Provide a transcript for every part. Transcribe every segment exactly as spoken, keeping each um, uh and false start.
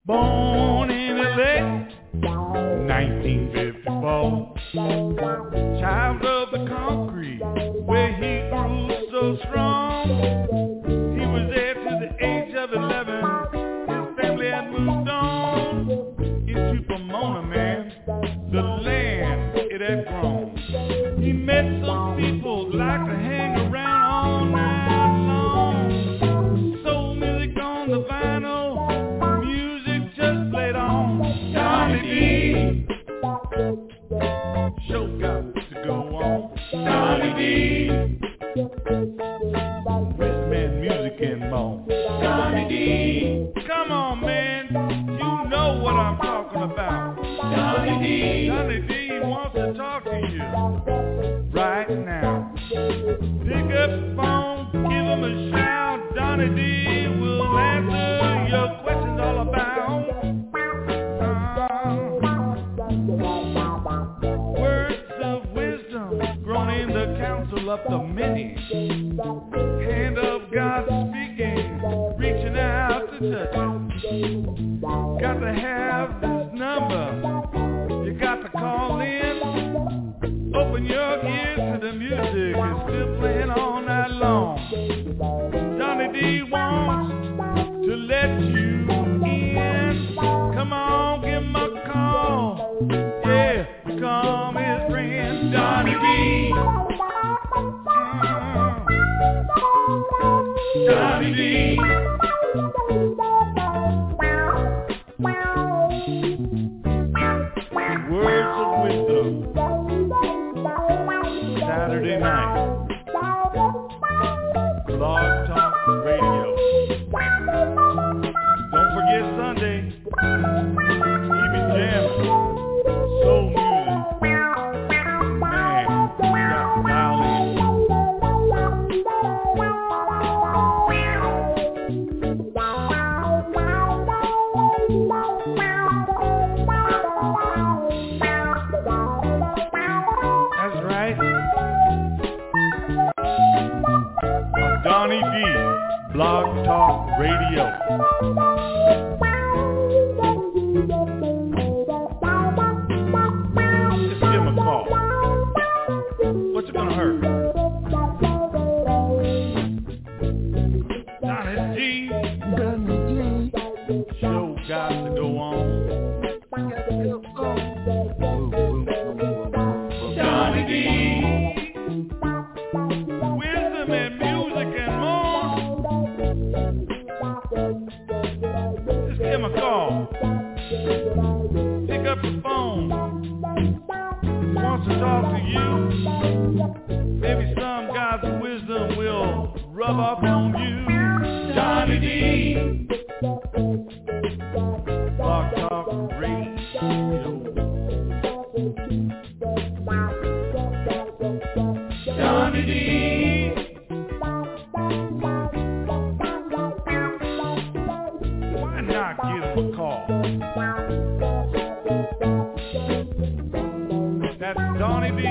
Born in L A, nineteen fifty-four. Child of the concrete, where he grew so strong. He was there to the age of eleven. His family had moved on into Pomona, man, the land it had grown. He met some people like to hang around all night long. Soul music on the vinyl, music just played on. Johnny D, show got to go on. Johnny D, rich man music and more. Johnny D, come on man, you know what I'm talking about. Johnny D, Johnny D wants to talk to you right now. Pick up the phone, give him a shout. Johnny D will answer your questions all about uh, words of wisdom grown in the council of the many. Hand of God speaking, reaching out to touch it. Got to have this number, you got to call in. Open your ears to the music, it's still playing all night long. Johnny D wants to let you in. Come on, give him a call. Yeah, become his friend. Johnny D. Mm. Johnny D. Words of wisdom. Saturday night. Blog Talk Radio. Don't forget Sunday. Keep it jamming. Soul music. Man, you got to dial in. That's right. Donnie D, Blog Talk Radio. Just give him a call. What's it gonna hurt? Donnie D, show got to go on. Donnie D, wisdom and music and more. Just give him a call. Pick up the phone. He wants to talk to you. Maybe some God's wisdom will rub off on you. Johnny D, Blog Talk Radio. Johnny D, why not give him a call? That's Donnie D.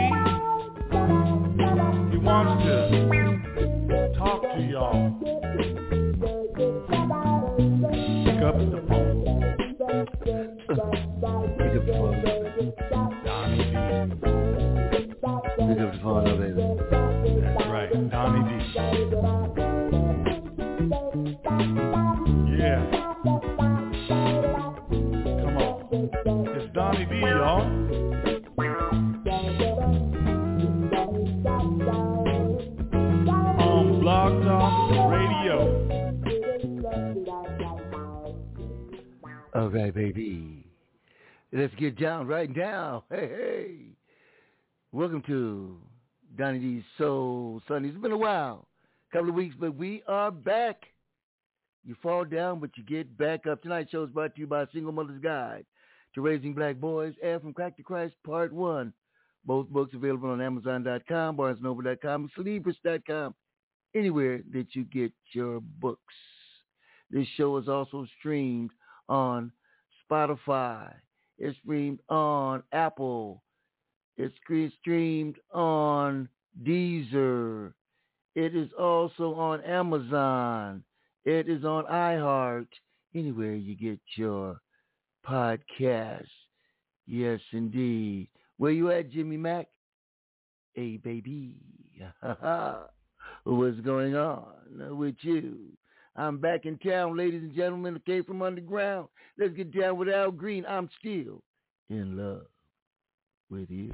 He wants to talk to y'all. Pick up the phone. Pick up the phone. Donnie D. Pick up the phone, no, baby. That's right, Donnie D. Yeah. Come on. It's Donnie D, y'all. On Blog Talk Radio. All right, baby. Let's get down right now. Hey, hey. Welcome to Donnie D's Soul Sunday. It's been a while, a couple of weeks, but we are back. You fall down, but you get back up. Tonight's show is brought to you by Single Mother's Guide to Raising Black Boys and From Crack to Christ, Part one. Both books available on Amazon dot com, Barnes Noble dot com, Celebris dot com, anywhere that you get your books. This show is also streamed on Spotify. It's streamed on Apple. It's streamed on Deezer. It is also on Amazon. It is on iHeart. Anywhere you get your podcast. Yes, indeed. Where you at, Jimmy Mack? Hey, baby. What's going on with you? I'm back in town, ladies and gentlemen. I came from underground. Let's get down with Al Green. I'm still in love with you.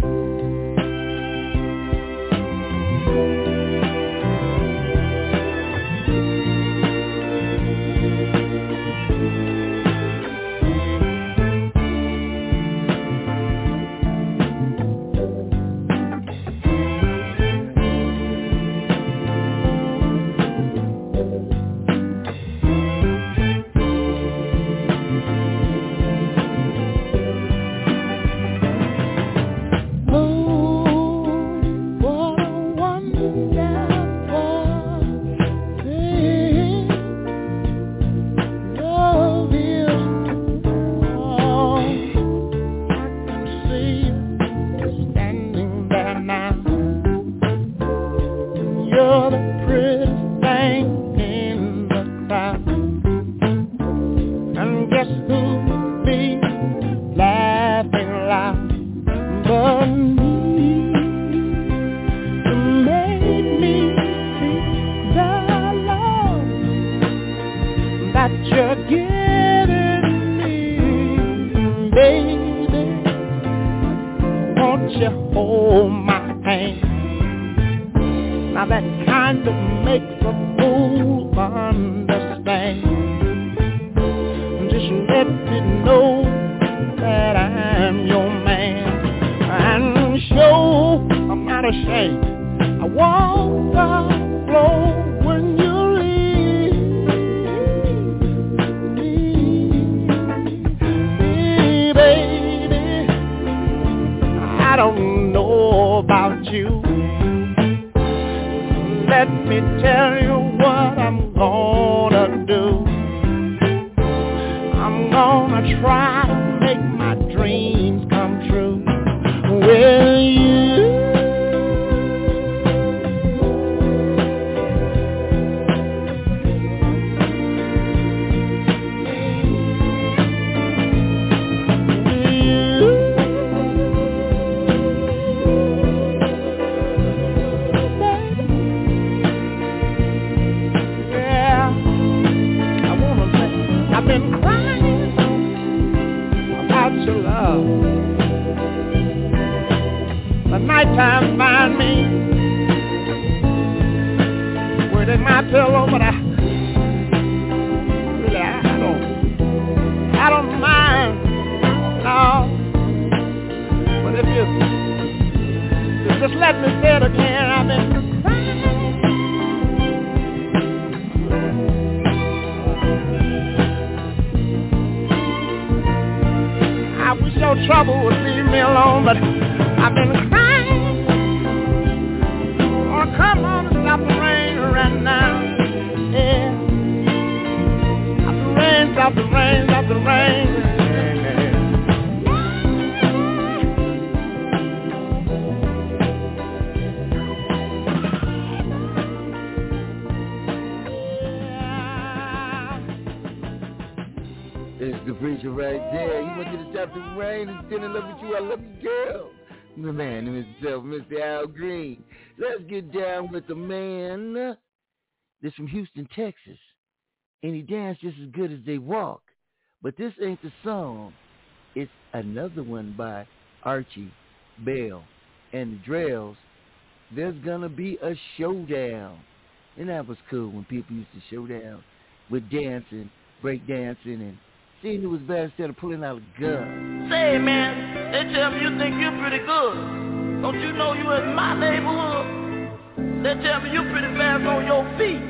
With the man that's from Houston, Texas, and he danced just as good as they walk. But this ain't the song. It's another one by Archie Bell and the Drells. There's gonna be a showdown, and that was cool when people used to show down with dancing, break dancing, and seeing who was better instead of pulling out a gun. Say, man, they tell me you think you're pretty good. Don't you know you in my neighborhood? They tell me you're pretty fast on your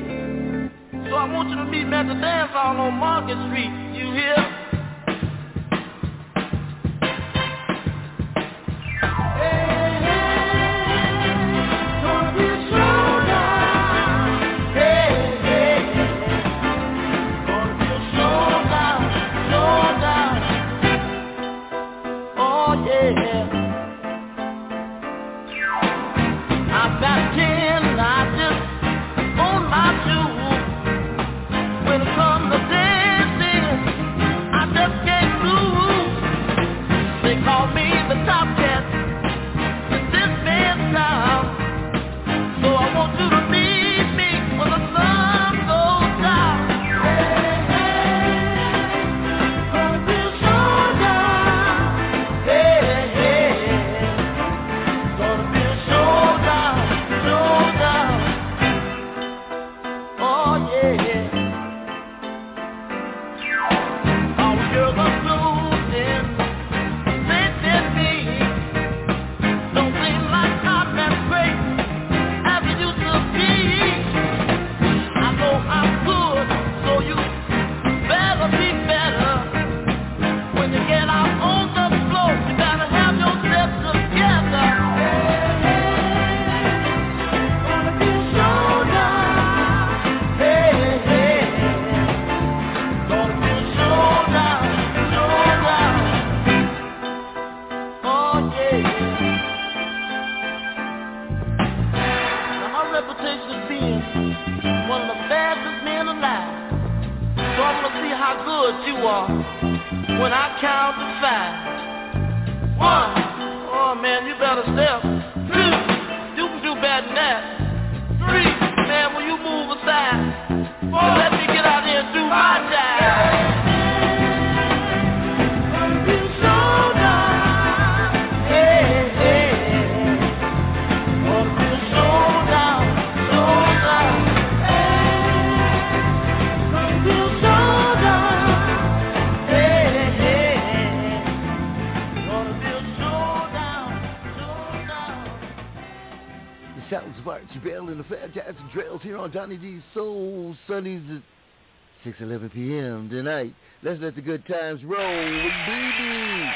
feet. So I want you to meet me at the dance hall on Market Street. You hear? Hey, hey, gonna be a showdown. Hey, hey, gonna be a showdown, showdown. Oh, yeah. I've got ten. On my shoes, when it comes to dancing, how good you are when I count to five. One, oh man, you better step. Two, you can do better than that. Three, man, will you move aside? Four, let me get out here and do my job. Sounds of Archie Bell and the Fantastic Trails here on Donnie D's Soul Sundays at six eleven p.m. tonight. Let's let the good times roll with baby.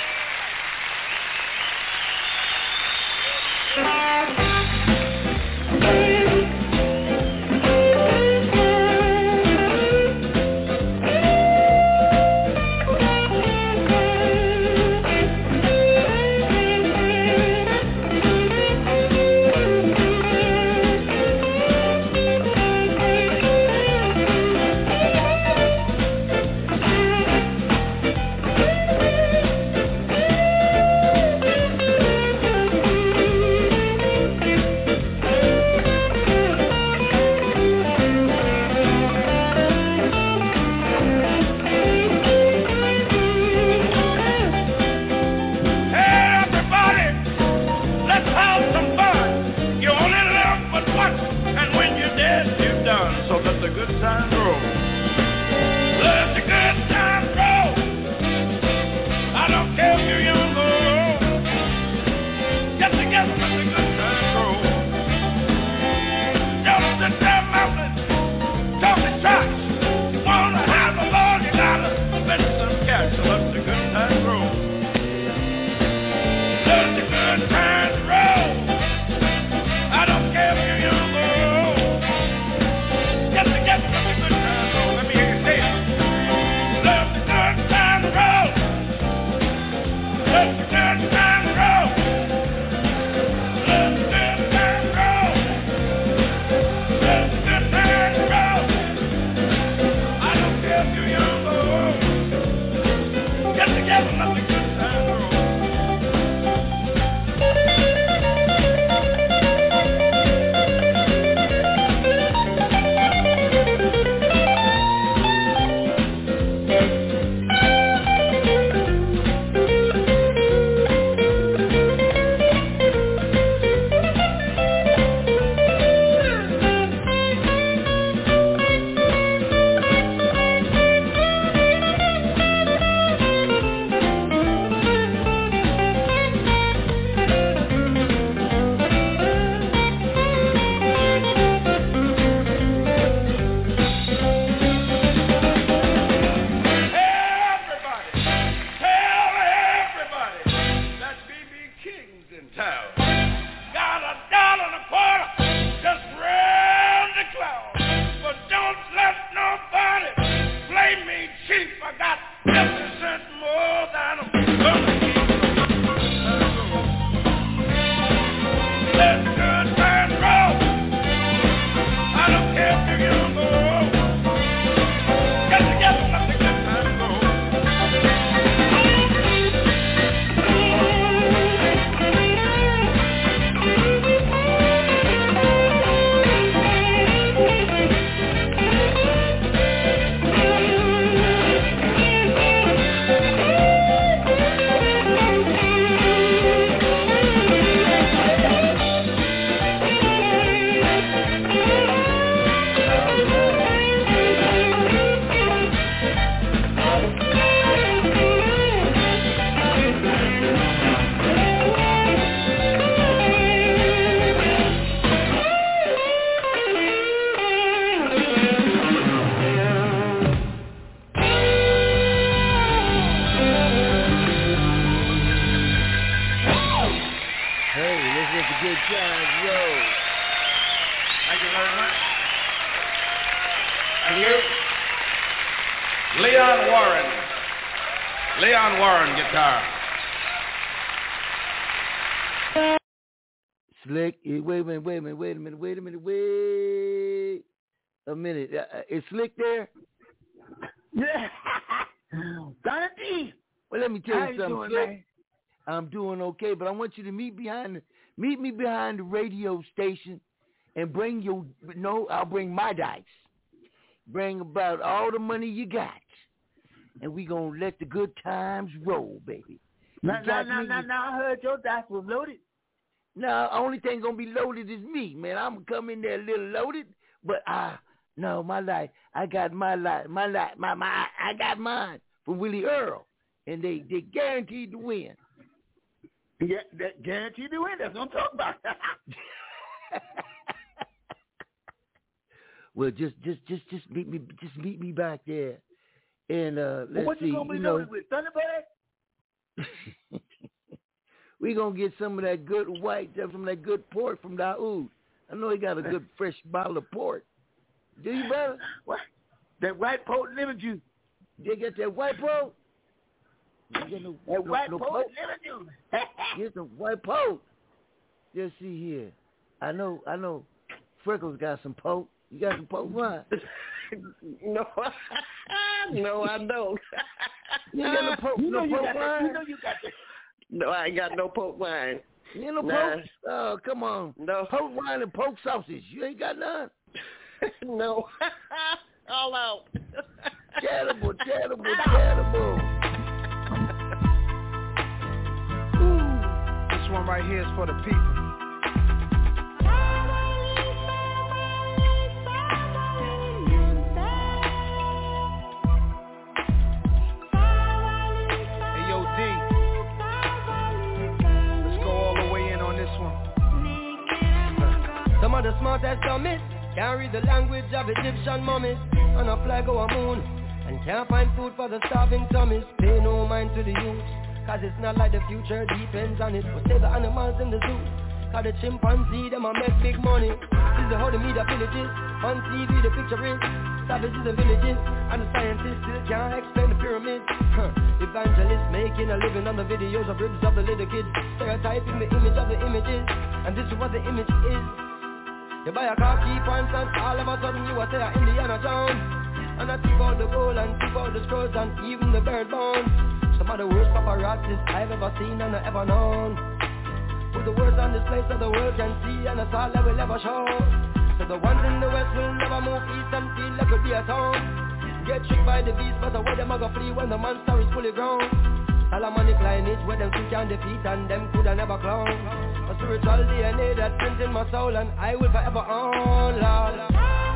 Leon Warren. Leon Warren, guitar. Slick, wait a minute, wait a minute, wait a minute, wait a minute, wait a minute. Uh, is Slick there? Yeah. Donnie D. Well, let me tell How you you something, doing, Flip. man? I'm doing okay, but I want you to meet behind the, meet me behind the radio station and bring your, no, I'll bring my dice. Bring about all the money you got. And we going to let the good times roll, baby. Now, now, now, now, now, I heard your dice was loaded. No, only thing going to be loaded is me, man. I'm going to come in there a little loaded, but I, no, my life, I got my life, my life, my, my, I got mine from Willie Earl. And they, they guaranteed to win. Yeah, that guaranteed to win. That's what I'm talking about. Well, just, just, just, just meet me, just meet me back there, and uh, let's well, what see. you gonna be you know, loaded with, Thunderbird? We gonna get some of that good white, some of that good pork from Daoud. I know he got a good fresh bottle of pork. Do you, brother? What? That white potent liver juice. They got that white pork. No, that no, white no potent liver juice. Get some white pork. Just see here. I know, I know. Freckles got some pork. You got some pork wine? No, no, I don't. You got no pork, you know no you pork got wine? That, you know you got that. No, I ain't got no pork wine. You ain't no nah. pork? Oh, come on. No. Pork wine and pork sausage. You ain't got none? No. All out. Terrible, terrible, terrible. Ooh. This one right here is for the people. Some of the smartest dummies can't read the language of Egyptian mummies. On a flag or a moon and can't find food for the starving tummies. Pay no mind to the youth, cause it's not like the future depends on it. But save the animals in the zoo, cause the chimpanzee them a make big money. This is how the media villages, on T V the picture is savages and villages, and the scientists still can't explain the pyramids. Huh. Evangelists making a living on the videos of ribs of the little kids, stereotyping the image of the images, and this is what the image is. You buy a car, key pants, and all of a sudden you are there Indiana Jones. And I think about the gold and think about the scrolls and even the bird bones. Some of the worst paparazzis I've ever seen and I've ever known. Put the words on display so the world can see, and that's all I will ever show. So the ones in the west will never move east and feel like it'll be a town. Get tricked by the beast, but the way them a go flee when the monster is fully grown. Solomonic lineage where them two can defeat and them coulda never clown. A spiritual D N A that's printed in my soul and I will forever own, Lord.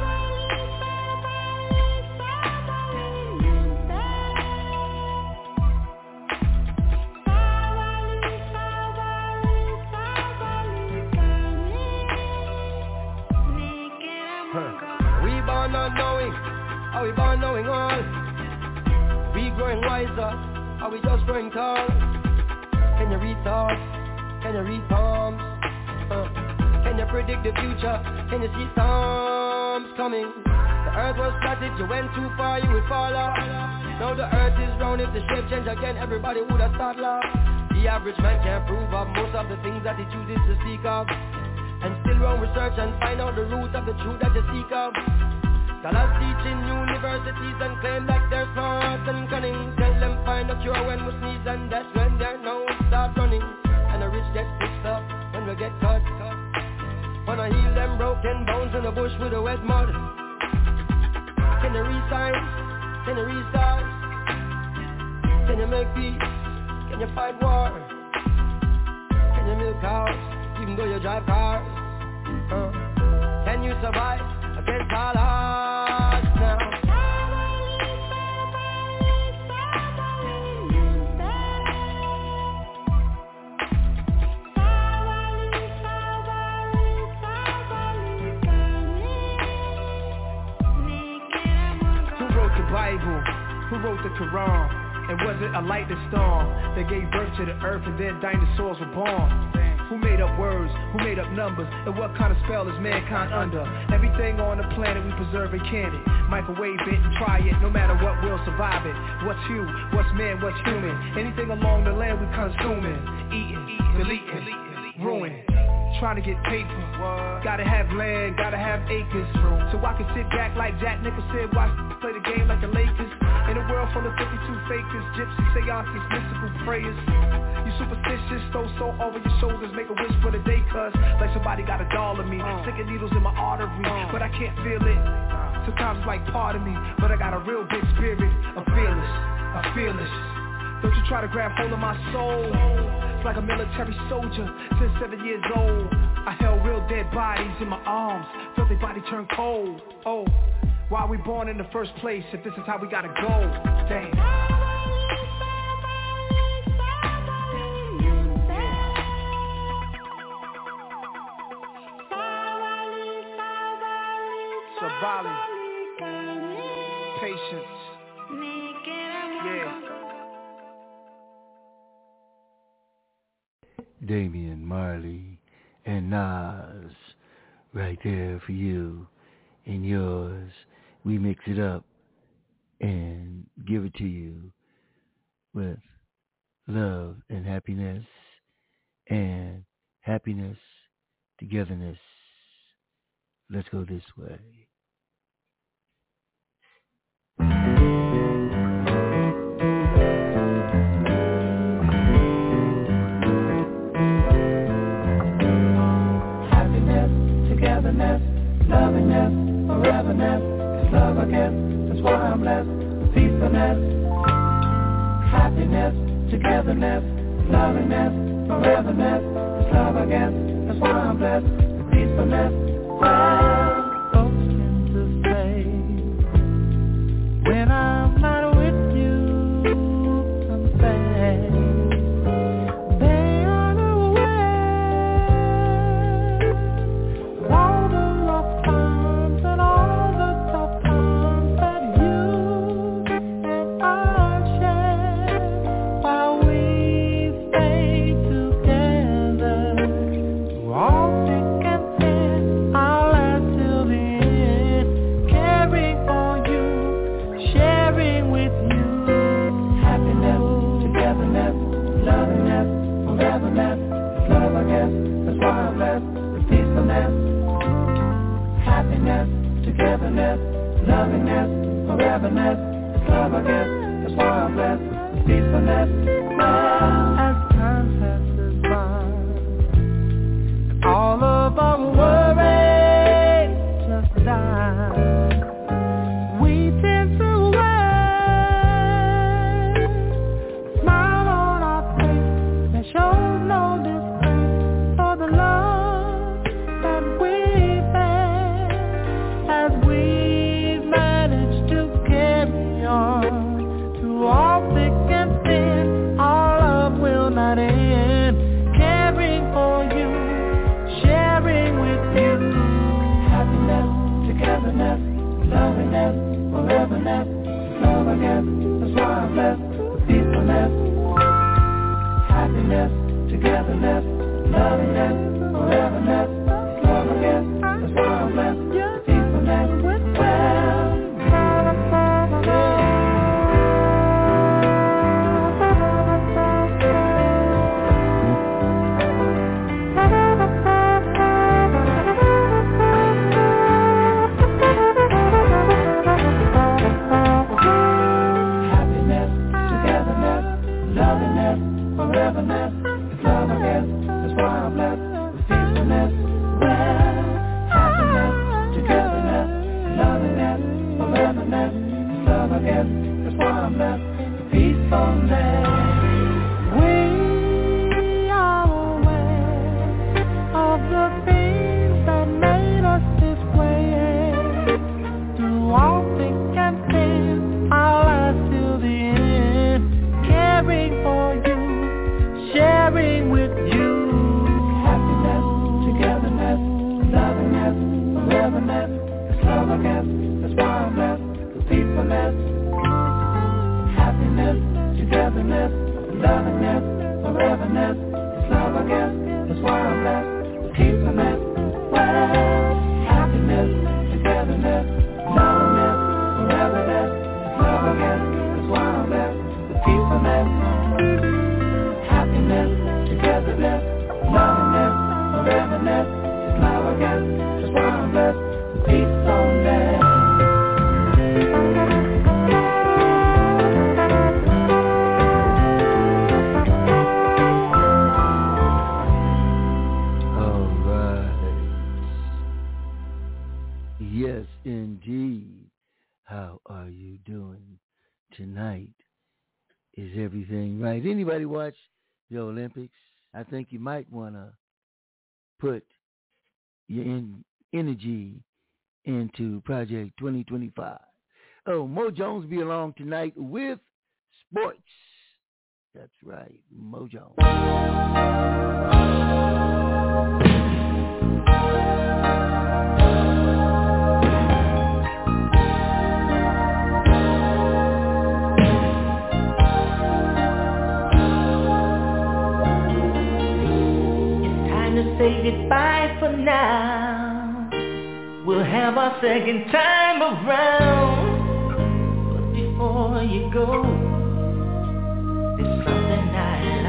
Huh. We born not knowing, are we born knowing all? We growing wiser, are we just growing tall? Can you read thoughts? Can you read palms? Uh, can you predict the future? Can you see storms coming? The earth was flat, if you went too far you would fall off. Now the earth is round, if the shape change again everybody would have started laugh. The average man can't prove of most of the things that he chooses to speak of, and still run research and find out the root of the truth that you seek of. Scholars teach in universities and claim that they're smart and cunning. Tell them find a cure when we sneeze, and that's when their nose start running. And the rich get stitched up when we get cut. Wanna heal them broken bones in the bush with the wet mud. Can you read science? Can you read stars? Can you make peace? Can you fight war? Can you milk cows even though you drive cars? Uh, can you survive against all odds now? Bible, who wrote the Quran? And was it a lightning storm that gave birth to the earth and then dinosaurs were born? Who made up words? Who made up numbers? And what kind of spell is mankind under? Everything on the planet we preserve and can it. Microwave it and try it, no matter what, we'll survive it. What's you? What's man? What's human? Anything along the land we consuming, eating, deleting, ruining. Trying to get paper, gotta have land, gotta have acres. So I can sit back like Jack Nicholson, watch play the game like the Lakers. And off on the fifty-two fakers, gypsy seances, mystical prayers. You superstitious, throw salt over your shoulders, make a wish for the day, cuz like somebody got a doll of me, uh. sticking needles in my artery, uh. but I can't feel it. Sometimes it's like part of me, but I got a real big spirit. I'm fearless, I'm fearless. Don't you try to grab hold of my soul. It's like a military soldier, since seven years old. I held real dead bodies in my arms, felt their body turn cold. Oh, why are we born in the first place if this is how we gotta go? Damn. Sabali, patience, yeah. Damian Marley and Nas, right there for you and yours. We mix it up and give it to you with love and happiness and happiness, togetherness. Let's go this way. Togetherness, lovingness, foreverness, it's love I guess, that's why I'm blessed, peacefulness, happiness, togetherness, lovingness, foreverness, it's love I guess, that's why I'm blessed, peacefulness. Well, folks tend to say, when I'm not with you, I'm sad. Happiness, togetherness, lovingness, foreverness, it's love I guess, that's why I'm blessed, peacefulness. Well, as time passes by, and all of our worries just die, we tend to wear a smile on our face that shows no disgrace for the love lovingness, foreverness, love I guess, that's why I'm blessed, with peacefulness, happiness, togetherness, lovingness, foreverness, love I guess, that's why I'm blessed, with peacefulness, well, foreverness, it's love I guess, that's why I'm blessed, with peacefulness, well, happiness, togetherness, lovingness, foreverness, it's love I guess, that's why I'm blessed, with peacefulness. We are aware of the things that made us this way, through all thick and thin, I'll last till the end, caring for you, sharing with you. Happiness, togetherness, lovingness, foreverness, it's love I guess, that's why I'm blessed, with peacefulness, happiness, togetherness, tonight is everything right. Anybody watch the Olympics? I think you might want to put your in, energy into Project twenty twenty-five. Oh, Mo Jones be along tonight with sports. That's right, Mo Jones. Say goodbye for now. We'll have our second time around. But before you go, there's something I'd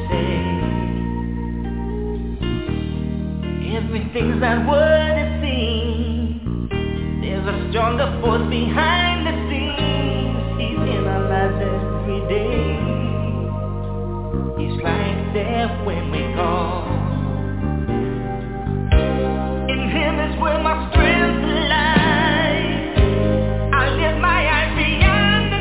like to say. Everything's not what it seems. There's a stronger force behind the scenes. He's in our lives every day. He's right there when we call. Is where my strength lies. I lift my eyes beyond the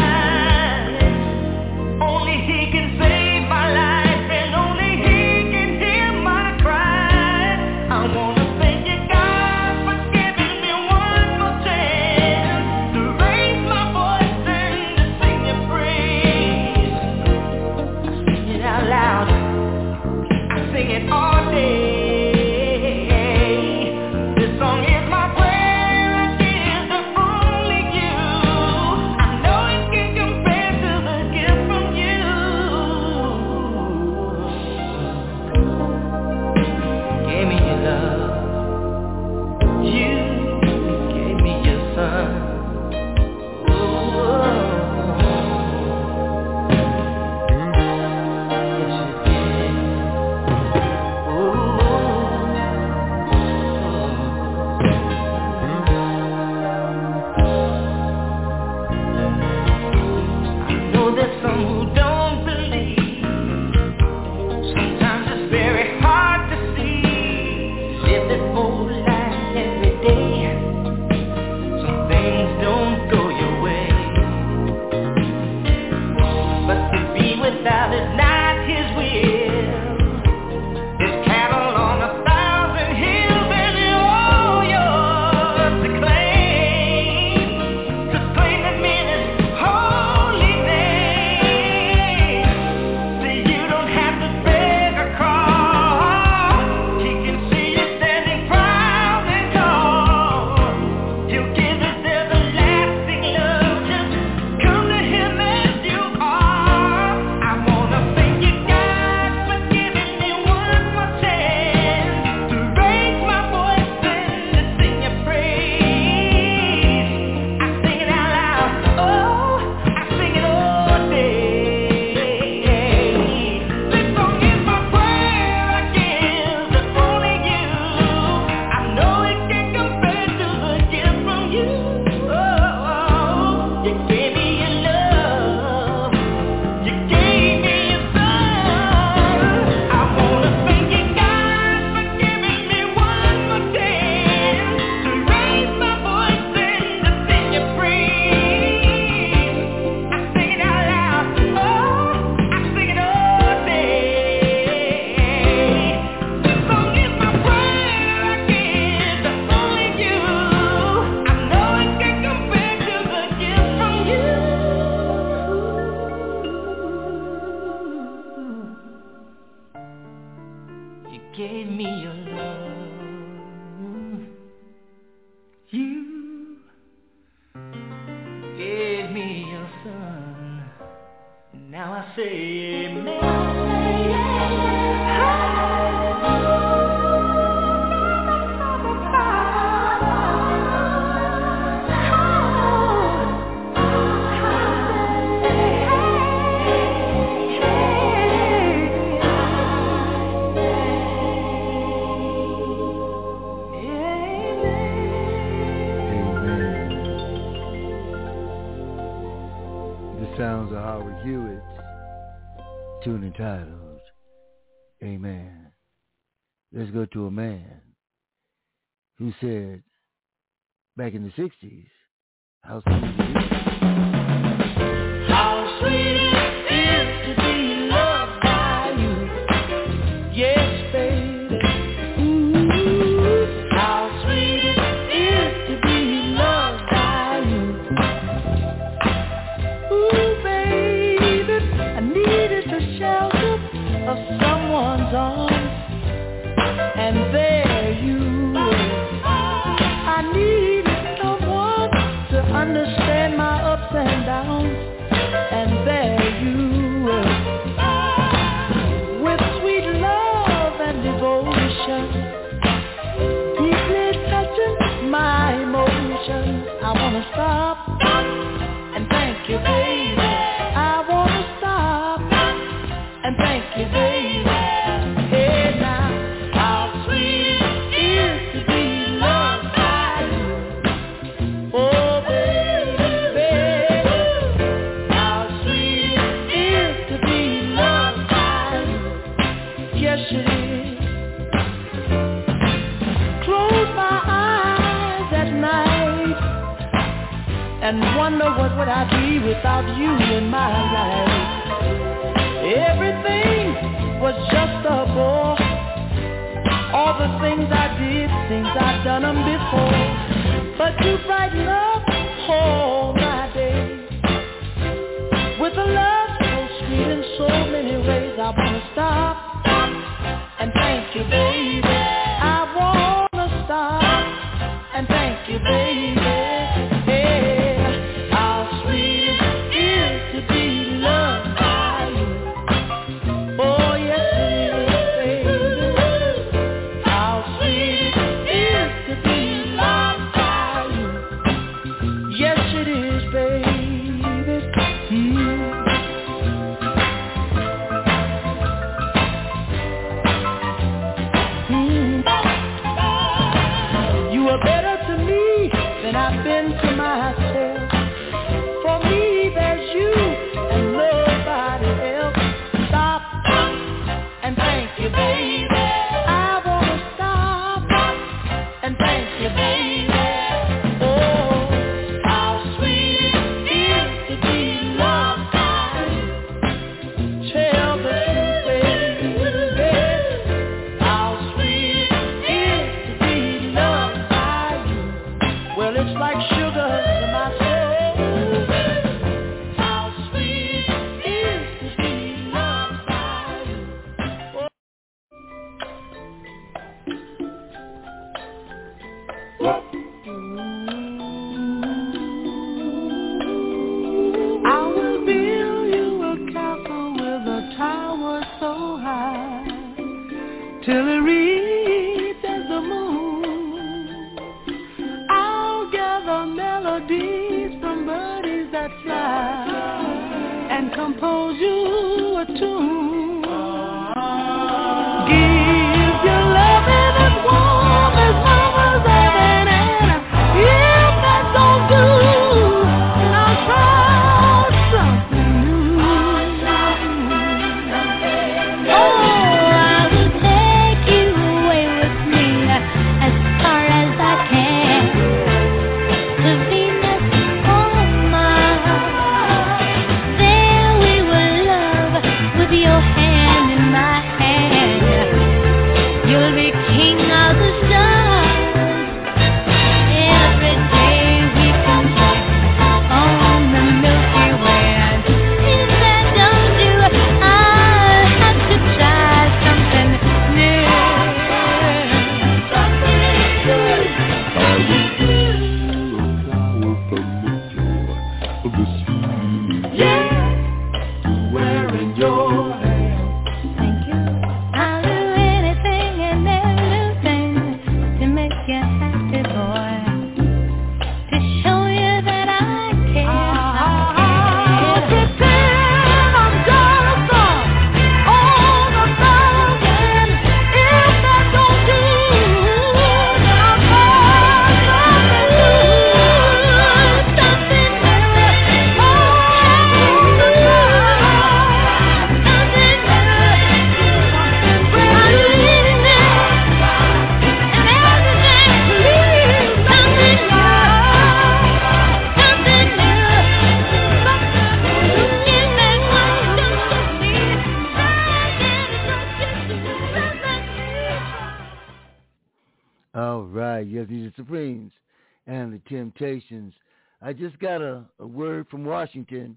sky. Only He can save my life, and only He can hear my cry. I wanna thank you, God, for giving me one more chance to raise my voice and to sing your praise. I sing it out loud. I sing it all day. Sounds of Howard Hewitt, tune entitled Amen. Let's go to a man who said back in the sixties, house music. be without you in my life. Everything was just a bore. All the things I did, things I've done them before. But you brighten up all my days with a love so sweet in so many ways. I wanna stop and thank you, baby. I wanna stop and thank you, baby. Yeah, how sweet it is to be loved by you. Oh yes it is, baby. How sweet it is to be loved by you. Yes it is, baby. Mm. Better to me than I've been to myself. For me there's you and nobody else. Stop and thank you, baby. I wanna stop and thank you, baby. Oh, how sweet it is to be loved by you. Tell the truth, baby. How sweet it is to be loved. Well, it's like sugar to my soul. How sweet it is to be loved by you. I will build you a castle with a tower so high till it reaches the moon. I'll gather melodies from birdies that fly and compose you a tune. Give your loving as warm as mama's oven, and if that don't do, then I'll try something new. Oh, I will take you away with me as far as I can. To Venus or Mars, there we will love with your hand in my hand. You'll be king of the stars. Every day we can walk on the Milky Way. And if that don't do, I'll have to try something new. Something new. Yeah, wearing your hair. Thank you. I'll do anything and everything to make you happy, boy. To show you that I care. Pretend I'm Jonathan on the battlefield. If that don't do, then I'll try something new. Something new. Oh, All right, yes, these are Supremes and the Temptations. I just got a, a word from Washington.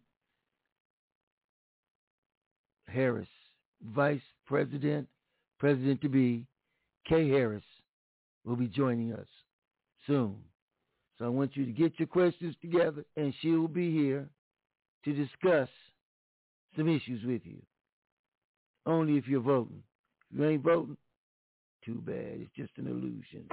Harris, Vice President, President-to-be, Kay Harris, will be joining us soon. So I want you to get your questions together, and she will be here to discuss some issues with you. Only if you're voting. If you ain't voting, too bad. It's just an illusion.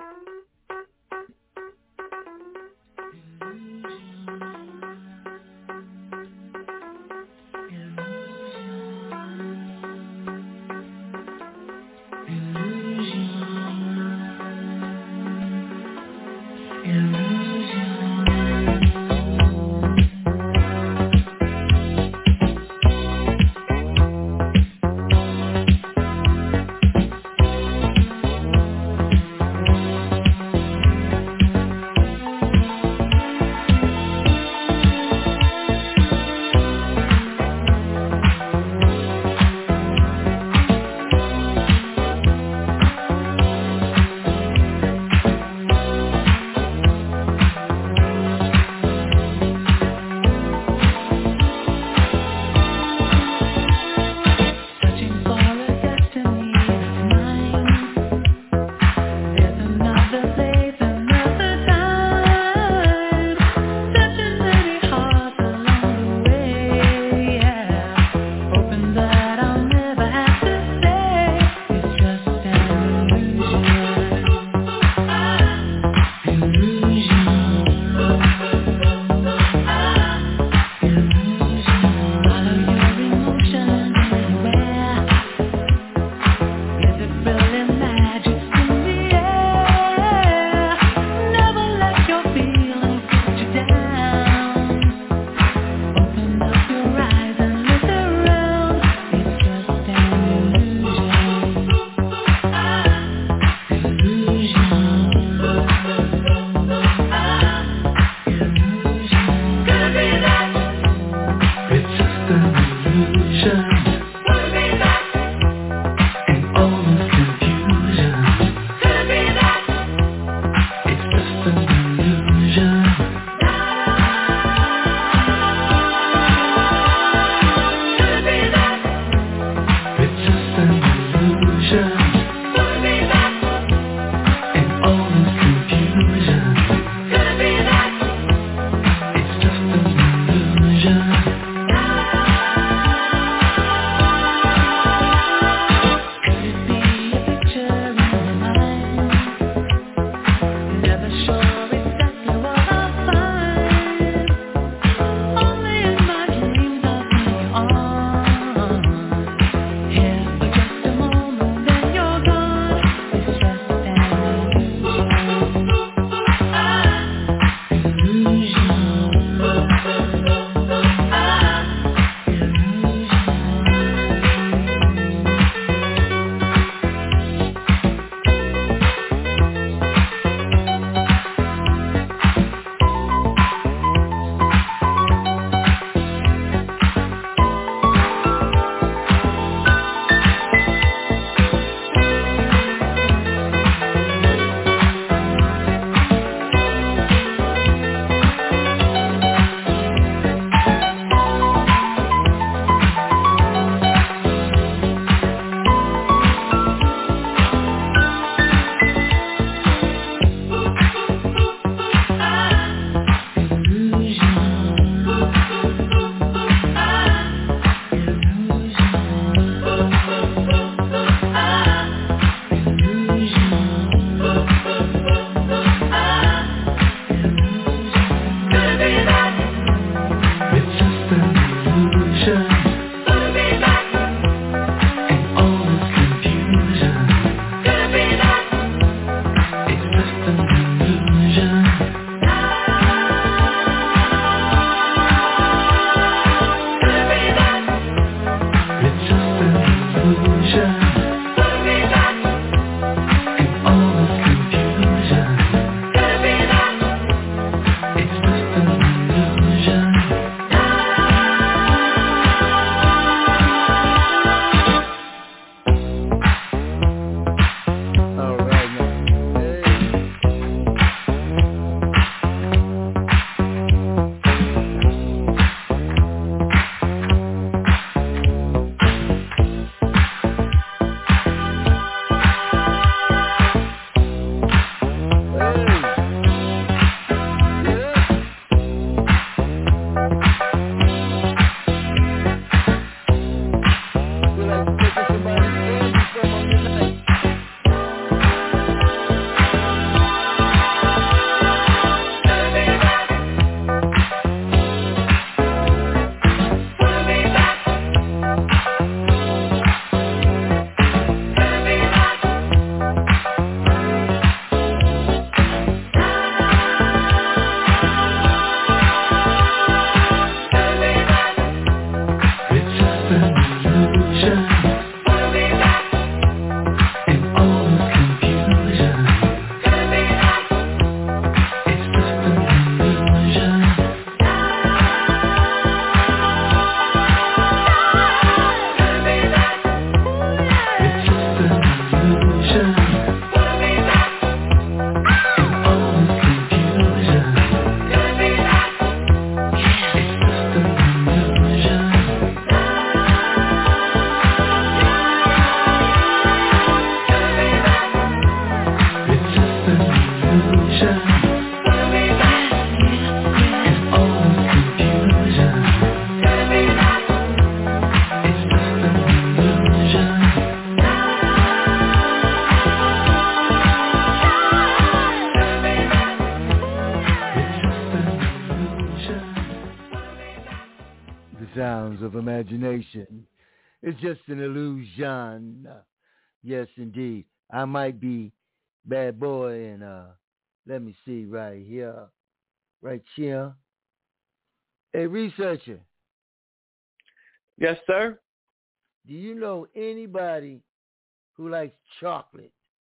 the sounds of imagination. It's just an illusion. Yes, indeed. I might be bad boy and uh, let me see right here, right here. Hey, researcher. Yes, sir. Do you know anybody who likes chocolate?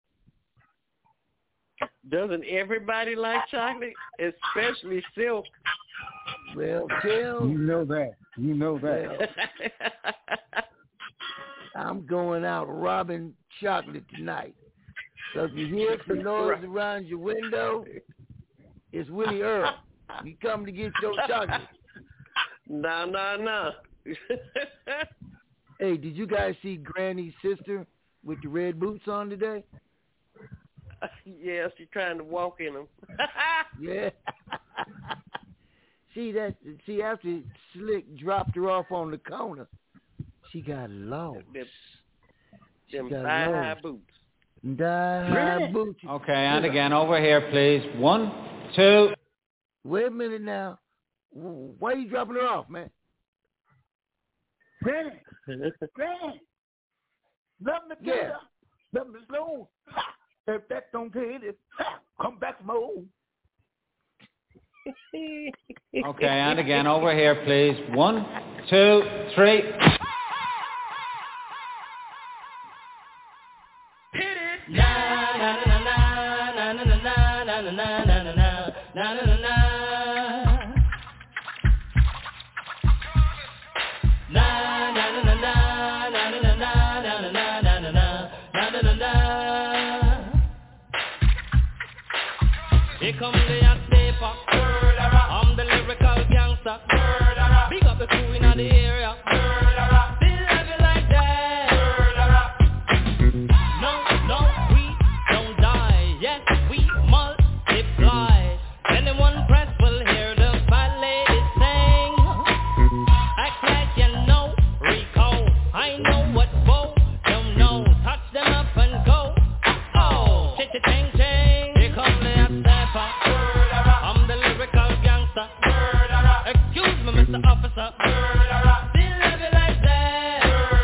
Doesn't everybody like chocolate, especially Silk? Well, tell you know that. You know that. I'm going out robbing chocolate tonight. So if you hear some noise around your window, it's Willie Earl. You come to get your chocolate. No, no, no. Hey, did you guys see Granny's sister with the red boots on today? Yeah, she's trying to walk in them. Yeah. See that? See, after Slick dropped her off on the corner, she got lost. Them, she them got thigh-high lost. boots. Thigh-high boots. Okay, and again, over here, please. One, two. Wait a minute now. Why are you dropping her off, man? Granny, Granny, nothing to tell Yeah. you. Nothing to slow. If that don't tell you, come back from home. Okay, and again, over here, please. One, two, three. Hit it! Na na na na na na na na na na na na na na na na. Here come the hot paper. I'm the lyrical gangster. Big up the crew in the area. Still have it like that. No, no, we don't die. Yes, we multiply. Anyone press will hear the fat lady sing. Act like you know Rico. I know what Bo don't know. Touch them up and go. Oh, ching ching ching. Here come the hot stepper. I'm the lyrical gangster. Excuse me, Mister Officer. Still have it like that.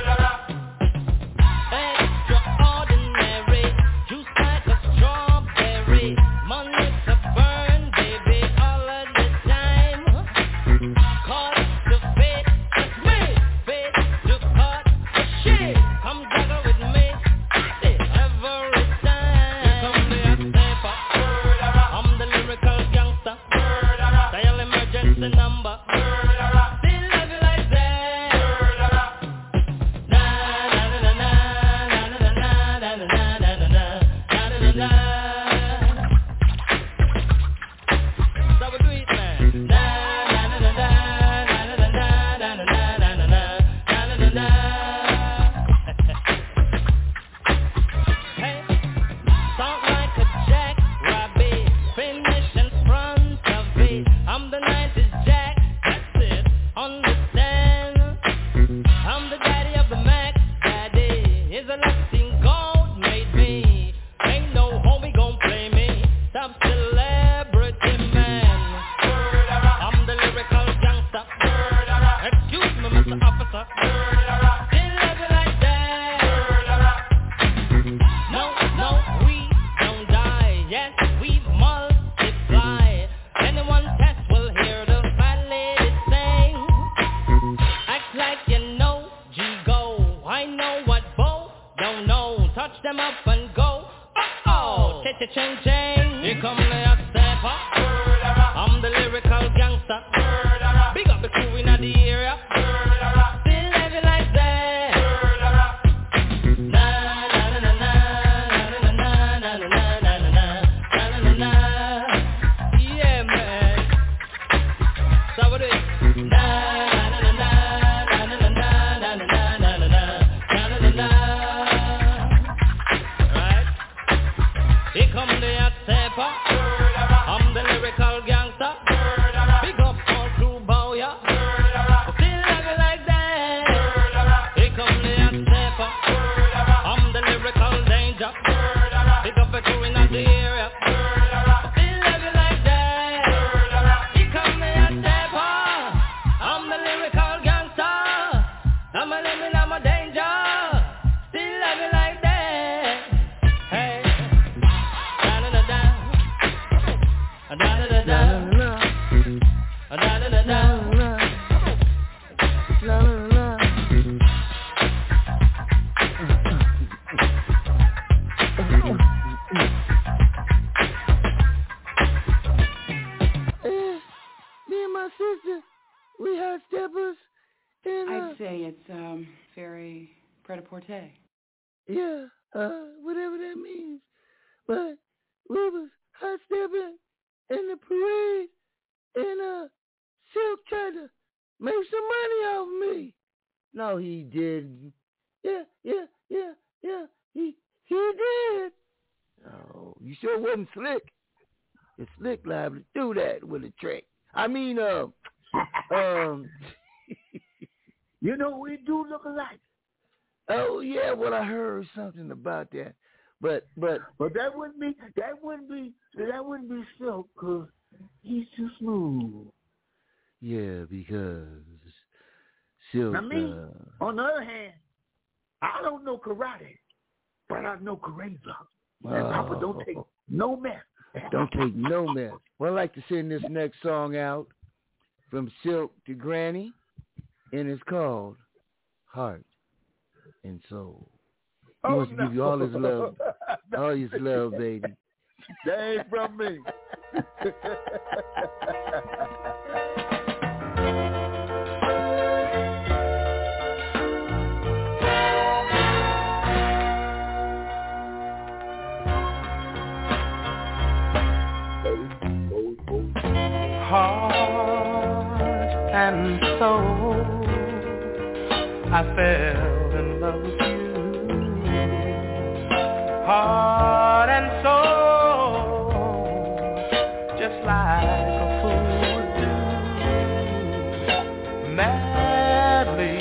Extraordinary. Juice like a strawberry. Money to burn, baby, all of the time. Caught the fate, it's me. Fate to cut the shit. Come juggle with me. Every time. Here come the hot stepper. I'm the lyrical gangster. Dial emergency number. Still have it like that. Na na na na na na na na na na na na na na. So we do it, man. Na na na na na na na na na na na na na. Hey, sound like a jackrabbit, finish in front of it. I'm the nineties Jack, that's it, understand? I'm the daddy of the Mac, daddy. Is a lasting gold made me. Ain't no homie gon' play me. Top celebrity man. I'm the lyrical gangster. Excuse me, Mister Officer. Still have it like that. No, no, we don't die. Yes, we multiply. Anyone test will hear the fat lady sing. Act like you know G-Go. I know what Bo don't know. Touch them up and go. Oh-oh, cha-cha-ching-ching. Here come the hot stepper. I'm the lyrical gangster. Big up the crew in the area. Still have it like that. Na na na na na na na na na na na na na na. Yeah, man. So what do it? Na na na na na na na na na na na na na na. Right? Here come the hot say it's um very pret-a-porter. Yeah, uh, whatever that means. But we was hot stepping in the parade, and uh, Silk tried to make some money off me. No, he didn't. Yeah, yeah, yeah, yeah. He he did. Oh, you sure wasn't Slick? It's Slick liable to do that with a trick. I mean, uh, um, you know, we do look alike. Oh yeah, well I heard something about that, but but but that wouldn't be that wouldn't be that wouldn't be Silk because he's too smooth. Yeah, because Silk. Now me, uh, on the other hand, I don't know karate, but I know karate. And oh, Papa don't take no mess. Don't take no mess. Well, I'd like to send this next song out from Silk to Granny, and it's called Heart and Soul. He oh, wants to no. give you all his love, all his love, baby. That ain't from me. Heart and soul, I fell in love with you. Heart and soul, just like a fool would do. Madly,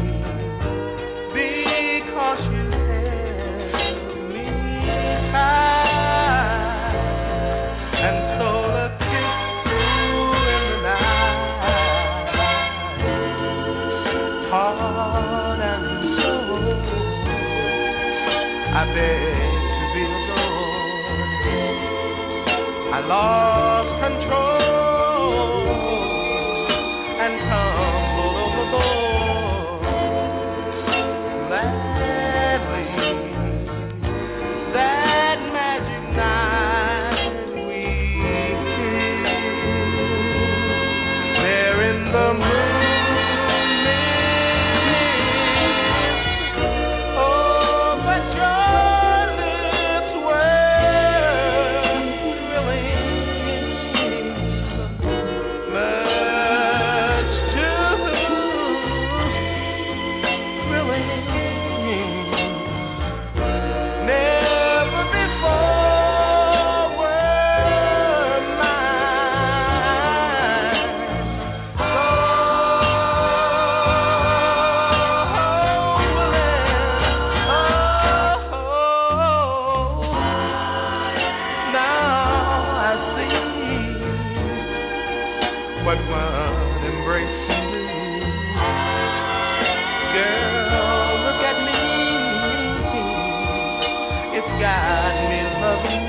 because you held me tight and stole a heart and soul, I beg to be adored. I lost control and tumbled overboard. Gladly, that magic night we kissed there in the moon. What one embrace can do. Girl, look at me. It's got me loving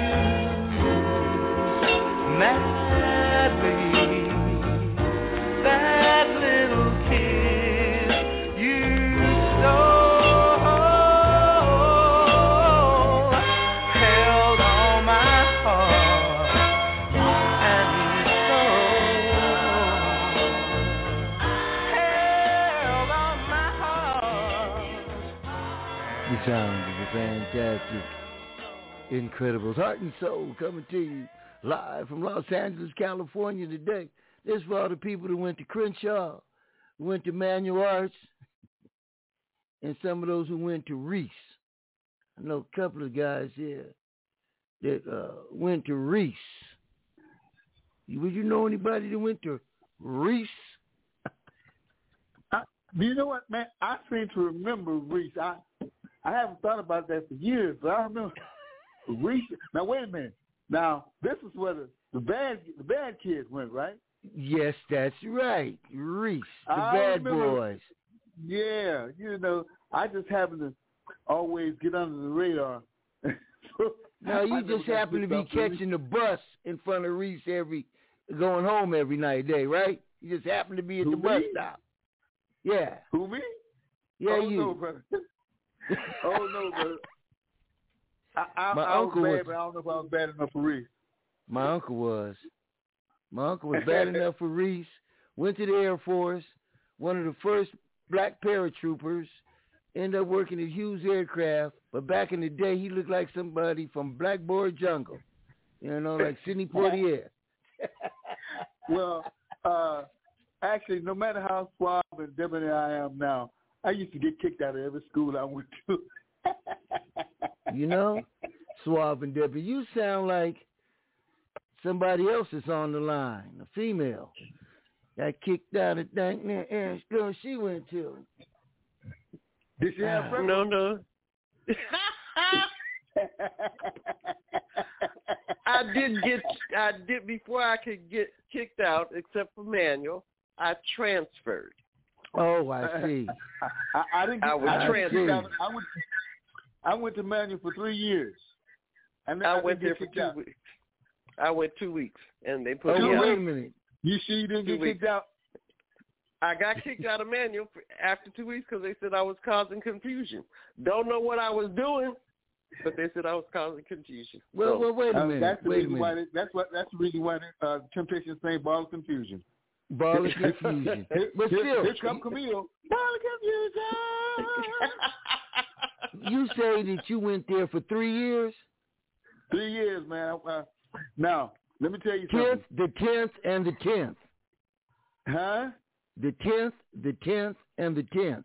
you madly. That little kiss you stole held all my heart and the sound of the fantastic Incredibles, Heart and Soul, coming to you live from Los Angeles, California today. This for all the people that went to Crenshaw, who went to Manual Arts, and some of those who went to Reese. I know a couple of guys here that uh, went to Reese. Would you know anybody that went to Reese? I, you know what, man? I seem to remember Reese. I I haven't thought about that for years, but I remember Reese. Now wait a minute. Now this is where the, the bad the bad kids went, right? Yes, that's right. Reese, the I bad remember, boys. Yeah, you know, I just happen to always get under the radar. so, no, you just happen to be catching the bus in front of Reese every going home every night day, right? You just happen to be at Who, the bus me? stop. Yeah. Who, me? Yeah, oh, you. No, brother. oh, no, brother. I, I, My I uncle was bad, was, but I don't know if I was bad enough for Reese. My uncle was. My uncle was bad enough for Reese, went to the Air Force, one of the first black paratroopers, ended up working at Hughes Aircraft, but back in the day, he looked like somebody from Blackboard Jungle, you know, like Sidney Poitier. Well, uh, actually, no matter how suave and debonair I am now, I used to get kicked out of every school I went to. You know, suave and debonair. You sound like somebody else is on the line, a female. Got kicked out of that air school she went to. Did she have uh, No, no. I did get, I did, before I could get kicked out, except for manual, I transferred. Oh, I see. I, I didn't get, I was I transferred. Out, I, went, I went to manual for three years. And then I, I went there for two out. weeks. I went two weeks, and they put oh, me wait out. Wait a minute. You sure you didn't two get weeks. kicked out? I got kicked out of manual for, after two weeks because they said I was causing confusion. Don't know what I was doing, but they said I was causing confusion. Well, so, well wait a minute. Uh, that's the wait reason a minute. why. They, that's what. That's the reason why uh, Temptation is saying ball of confusion. Ball of confusion. But here, still, here come Camille. Ball of confusion. You say that you went there for three years? Three years, man. Uh, now, let me tell you tenth, something. the tenth, and the tenth. Huh? The tenth, the tenth, and the tenth.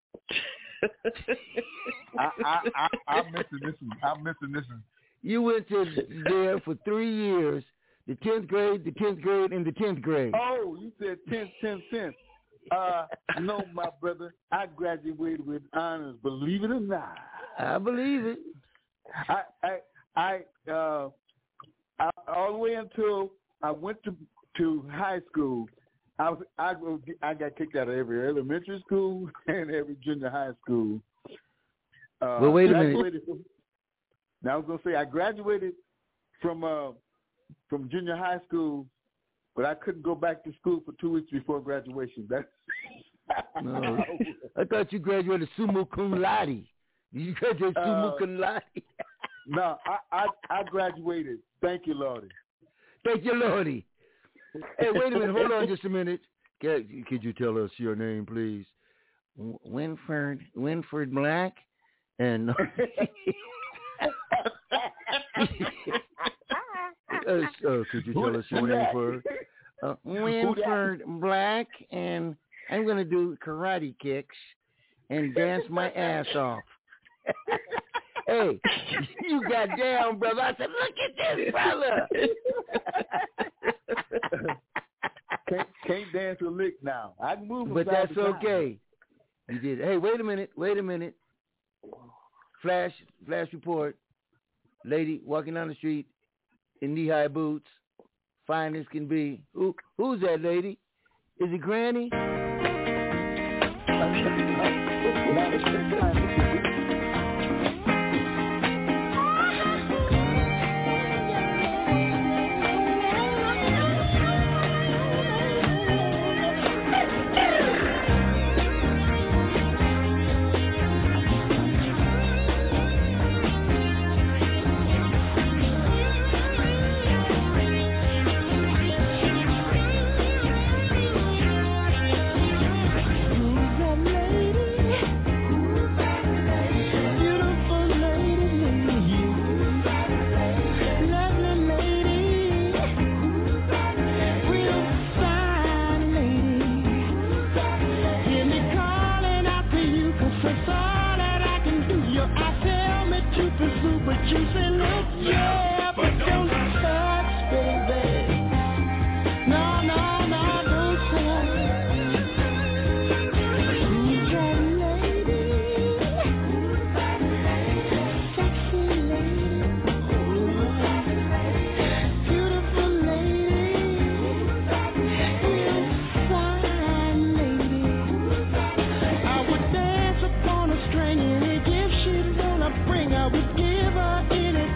I, I, I, I'm missing this one. I'm missing this one. You went to there for three years. The tenth grade, the tenth grade, and the tenth grade. Oh, you said tenth, tenth, tenth. Uh, no, my brother, I graduated with honors. Believe it or not, I believe it. I, I, I, uh, I all the way until I went to to high school. I was, I, I got kicked out of every elementary school and every junior high school. Uh, well, wait a minute. From, now I was gonna say I graduated from uh, from junior high school, but I couldn't go back to school for two weeks before graduation. That's no. I thought you graduated summa cum laude. You graduated summa uh, cum laude. No, I, I I graduated. Thank you, Lordy. Thank you, Lordy. Hey, wait a minute. Hold on just a minute. Could, could you tell us your name, please? Winford Winford Black? And uh, uh, could you tell us your name for uh, Winford Black? And I'm going to do karate kicks and dance my ass off. Hey, you got down, brother. I said, look at this, brother. can't, can't dance a lick now. I can move, but that's okay. You did. Hey, wait a minute. Wait a minute. Flash, flash report. Lady walking down the street in knee-high boots, fine as can be. Who, who's that lady? Is it Granny? Bring, I would give her anything.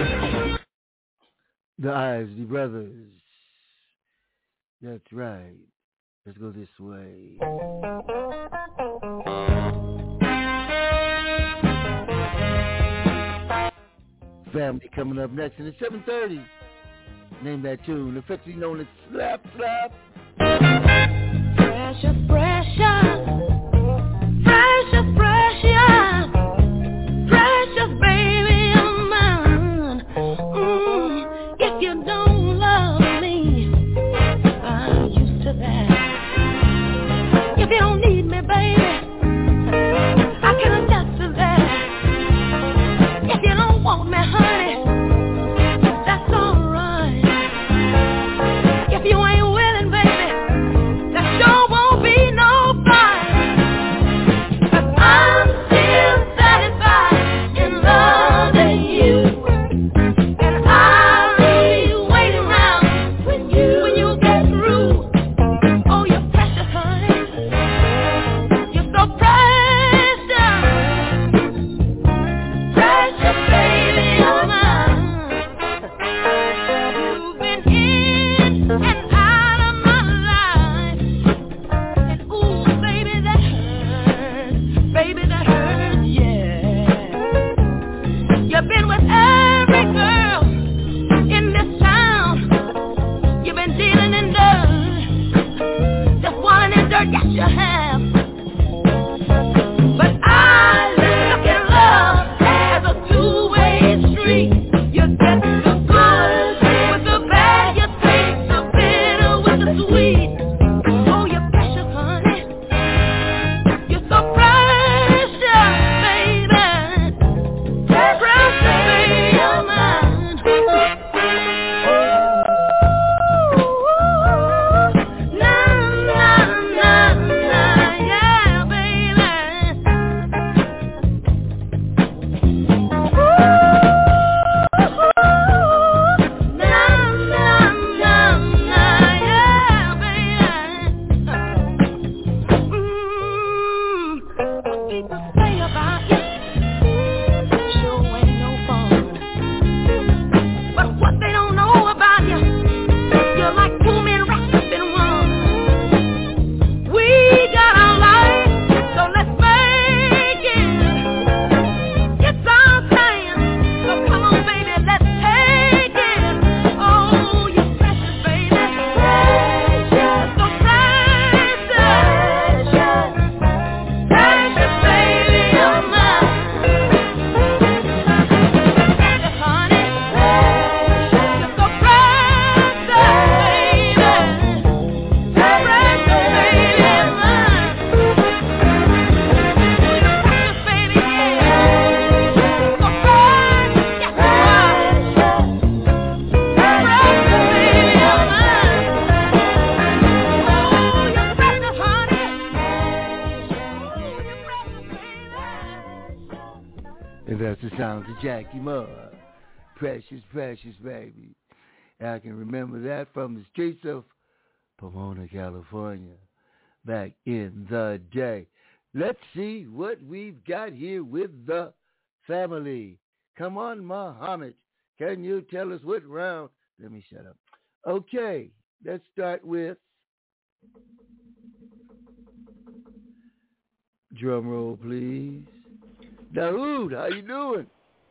The Isley Brothers. That's right. Let's go this way. Family coming up next, and it's seven thirty. Name that tune, affectionately known as Slap Slap. Precious, precious, precious, precious, precious baby of mine. Mm, if you don't love me, I'm used to that. If you don't need me, baby, I can adjust to that. If you don't want me, honey, that's alright. If you ain't willing, baby, that sure won't be no fight. But I'm still satisfied in loving you, and I'll be waiting around when you when you get through. Oh, you're precious, honey. You're so precious, precious baby of mine. You've been in and out of my life, and ooh, baby, that hurts, baby, that hurts, yeah. You've been with every girl in this town. You've been dealing in dirt, just wanting in dirt, yes you have. But I look at love as a two-way street. You get the good with the bad, you take the bitter with the sweet. Oh, you're precious, honey. You're so precious, baby. Precious baby of mine. Na, na, na, na, yeah, baby. Na, na, na, na, yeah, baby. Mm, what people say about you sure ain't no fun. But what they don't know about you, you're like two men wrapped up in one. We got our life, so let's make it. It's our time, so come on, baby, let's take it. Oh, you're precious, baby. Precious, so precious. Precious baby of mine. Precious, honey. You're so precious, baby. Precious baby of mine. Precious baby, yeah. So precious, yes you are. Precious baby of mine. Oh, you're precious, honey. Oh, you're precious, baby. And that's the sounds of Jackie Moore. Precious, precious baby. And I can remember that from the streets of Pomona, California, back in the day. Let's see what we've got here with the family. Come on, Muhammad. Can you tell us what round? Let me shut up. Okay, let's start with drum roll, please. Daoud, how you doing?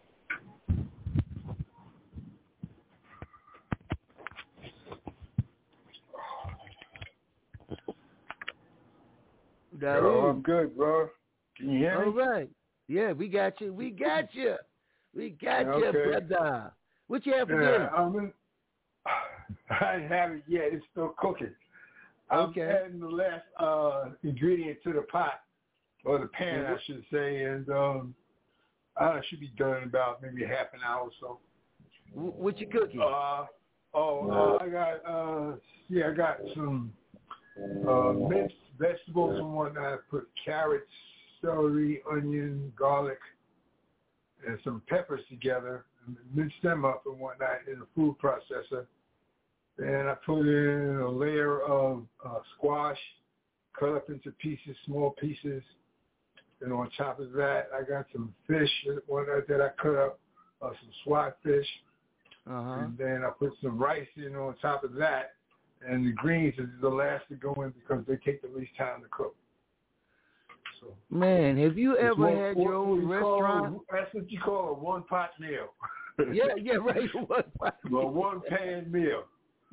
Daoud. Oh, I'm good, bro. Can you hear me? All right. Yeah, we got you. We got you. We got you, Okay. brother. What you have for Yeah, dinner? I'm in, I ain't have it yet. It's still cooking. I'm Okay. adding the last uh, ingredient to the pot, or the pan, I should say, and um, I should be done in about maybe half an hour or so. Wh- What you cooking? Uh, oh, uh, I got, uh, yeah, I got some uh, minced vegetables and whatnot. I put carrots, celery, onion, garlic, and some peppers together, and mince them up and whatnot in a food processor. Then I put in a layer of uh, squash, cut up into pieces, small pieces. And on top of that, I got some fish and whatnot that I cut up, uh, some swat fish, Uh-huh. and then I put some rice in on top of that, and the greens is the last to go in because they take the least time to cook. So, man, have you it's ever one, had one, your own restaurant? Call, that's what you call a one-pot meal. yeah, yeah, right. One pot meal. A one-pan meal.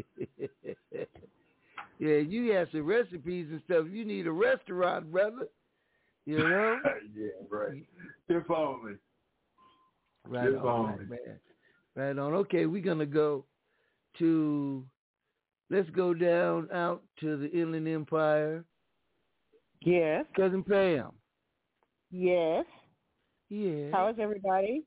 Yeah, you have some recipes and stuff. You need a restaurant, brother. You know? Yeah, right. If only. Right if on, only. man. Right on. Okay, we're going to go to, let's go down out to the Inland Empire. Yes. Cousin Pam. Yes. Yeah. How is everybody?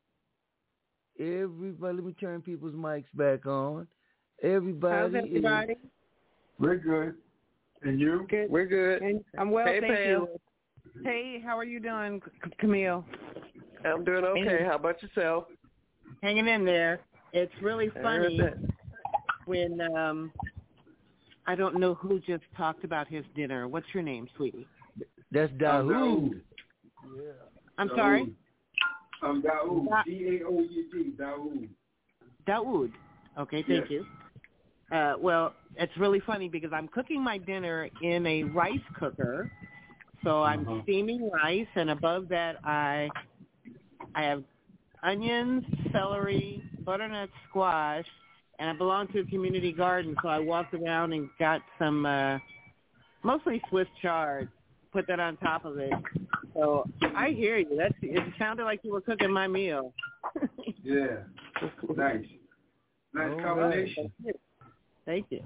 Everybody, let me turn people's mics back on. Everybody. How's everybody? Is, We're good. And you? Good. We're good. And I'm well, hey, thank Pam. you. Hey, how are you doing, C- Camille? I'm doing okay. Hey. How about yourself? Hanging in there. It's really funny when um, I don't know who just talked about his dinner. What's your name, sweetie? That's Daoud. Yeah. I'm Daoud. sorry? I'm Daoud. Da- D A O U D. Daoud. Daoud. Okay, thank Yes. you. Uh, well, it's really funny because I'm cooking my dinner in a rice cooker. So I'm Uh-huh. steaming rice, and above that I I have onions, celery, butternut squash, and I belong to a community garden, so I walked around and got some uh, mostly Swiss chard, put that on top of it. So I hear you. That's it sounded like you were cooking my meal. Yeah. Nice. Nice All combination. Right. Thank you.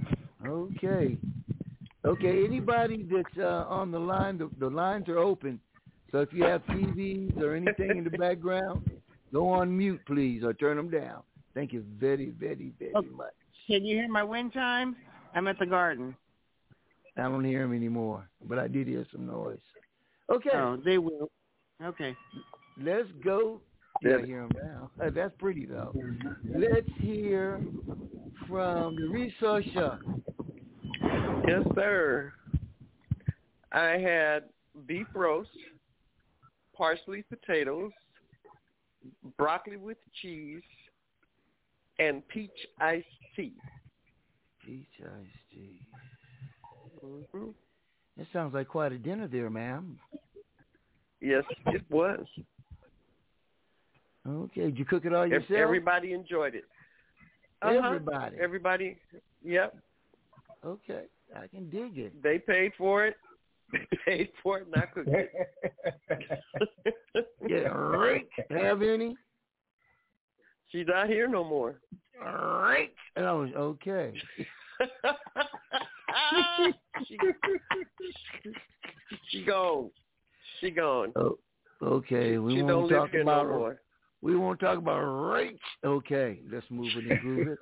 Okay. Okay, anybody that's uh, on the line, the, the lines are open. So if you have T Vs or anything in the background, go on mute, please, or turn them down. Thank you very, very, very Okay. much. Can you hear my wind chimes? I'm at the garden. I don't hear them anymore, but I did hear some noise. Okay. Oh, they will. Okay. Let's go. Yeah, I hear them now. Uh, that's pretty, though. Let's hear from the resource shop. Yes, sir. I had beef roast, parsley potatoes, broccoli with cheese, and peach iced tea. Peach iced tea. Mm-hmm. That sounds like quite a dinner there, ma'am. Yes, it was. Okay, did you cook it all yourself? Everybody enjoyed it. Uh-huh. Everybody. Everybody. Yep. Okay, I can dig it. They paid for it. They paid for it, and I cooked it. Yeah, right. Have any? She's not here no more. Right. Oh, okay. she, she gone. She gone. Oh, okay. We she won't don't live talk here about no more. We won't talk about right. Okay, let's move it and groove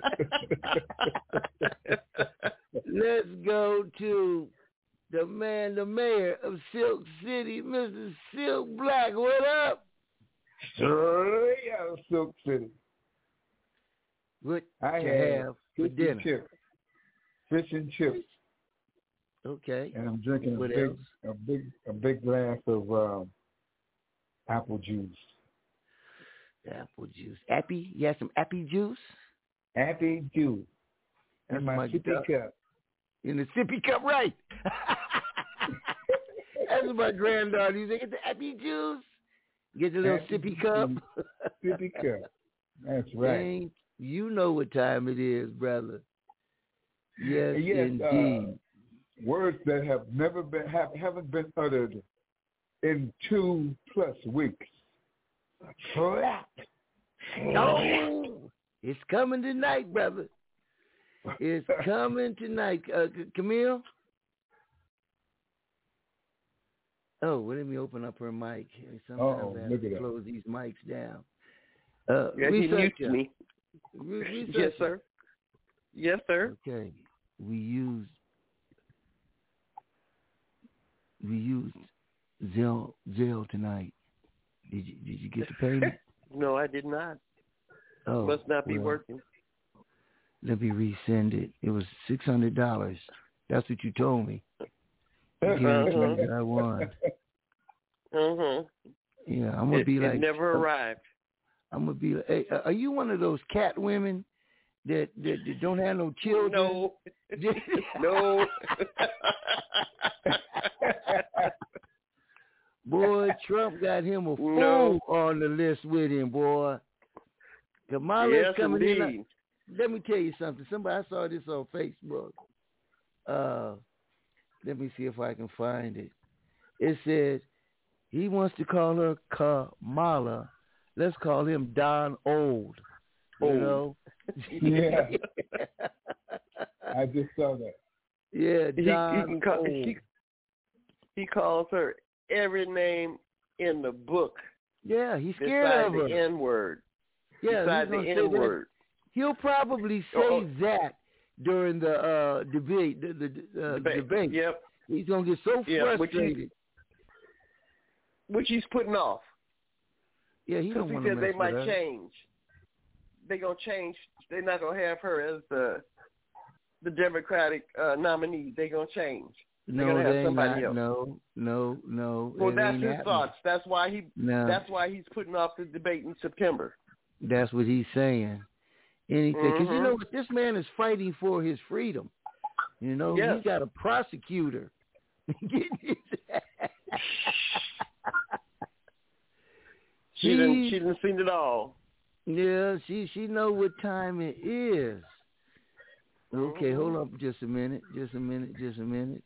it. Let's go to the man, the mayor of Silk City, Mister Silk Black. What up? Straight out of Silk City. What I you have have for fish dinner? and chips. Fish and chips. Okay. And I'm drinking a What big, else? a big, a big glass of um, apple juice. Apple juice. Appy? You have some appy juice? Appy juice. That's In my my sippy duck. cup. In the sippy cup, right? That's what my granddaughter used to get the appy juice. Get the little Appy sippy cup. Sippy cup. That's right. Dang, you know what time it is, brother. Yes, yes indeed. Uh, words that have never been have haven't been uttered in two plus weeks. Slap. Oh, it's coming tonight, brother. It's coming tonight. Uh, Camille? Oh, well, let me open up her mic. Sometimes Uh-oh, I have look to at that. close these mics down. Uh, Yeah, he researcher. muted me. Re- Yes, researcher. sir. Yes, sir. Okay. We used we used Zelle Zelle tonight. Did you did you get the payment? No, I did not. Oh, Must not be well, working. Let me resend it. It was six hundred dollars. That's what you told me. I guarantee Uh-huh. that I won. Uh-huh. Yeah, I'm gonna It, be like it never arrived. I'm gonna be. Hey, are you one of those cat women that that, that don't have no children? No, no. Boy, Trump got him a fool No. on the list with him, boy. Kamala's Yes, coming indeed. in. Let me tell you something. Somebody I saw this on Facebook. Uh, let me see if I can find it. It says he wants to call her Kamala. Let's call him Don Old. You Old. know? Yeah. I just saw that. Yeah, He, Don he, can call, Old. he, he calls her every name in the book. Yeah, he's scared besides of her. the N word. Yeah, besides he's gonna the say N that. word. He'll probably say Oh, that during the uh, debate. The, the uh, Debate. debate. Yep. He's gonna get so Yeah, which he- frustrated. Which he's putting off. Yeah, he Because don't he want to said mess they with might her. change. They're going to change. They're not going to have her as the the Democratic uh, nominee. They're going to change. They're No, going to have they ain't somebody not. else. No, no, no. Well, it that's ain't his happening. thoughts. That's why he. No. That's why he's putting off the debate in September. That's what he's saying. Anything, because you Mhm. know what, this man is fighting for his freedom. You know, Yes. he's got a prosecutor. Getting his She didn't. She didn't seen it all. Yeah, she she know what time it is. Okay, Mhm. hold on just a minute, just a minute, just a minute.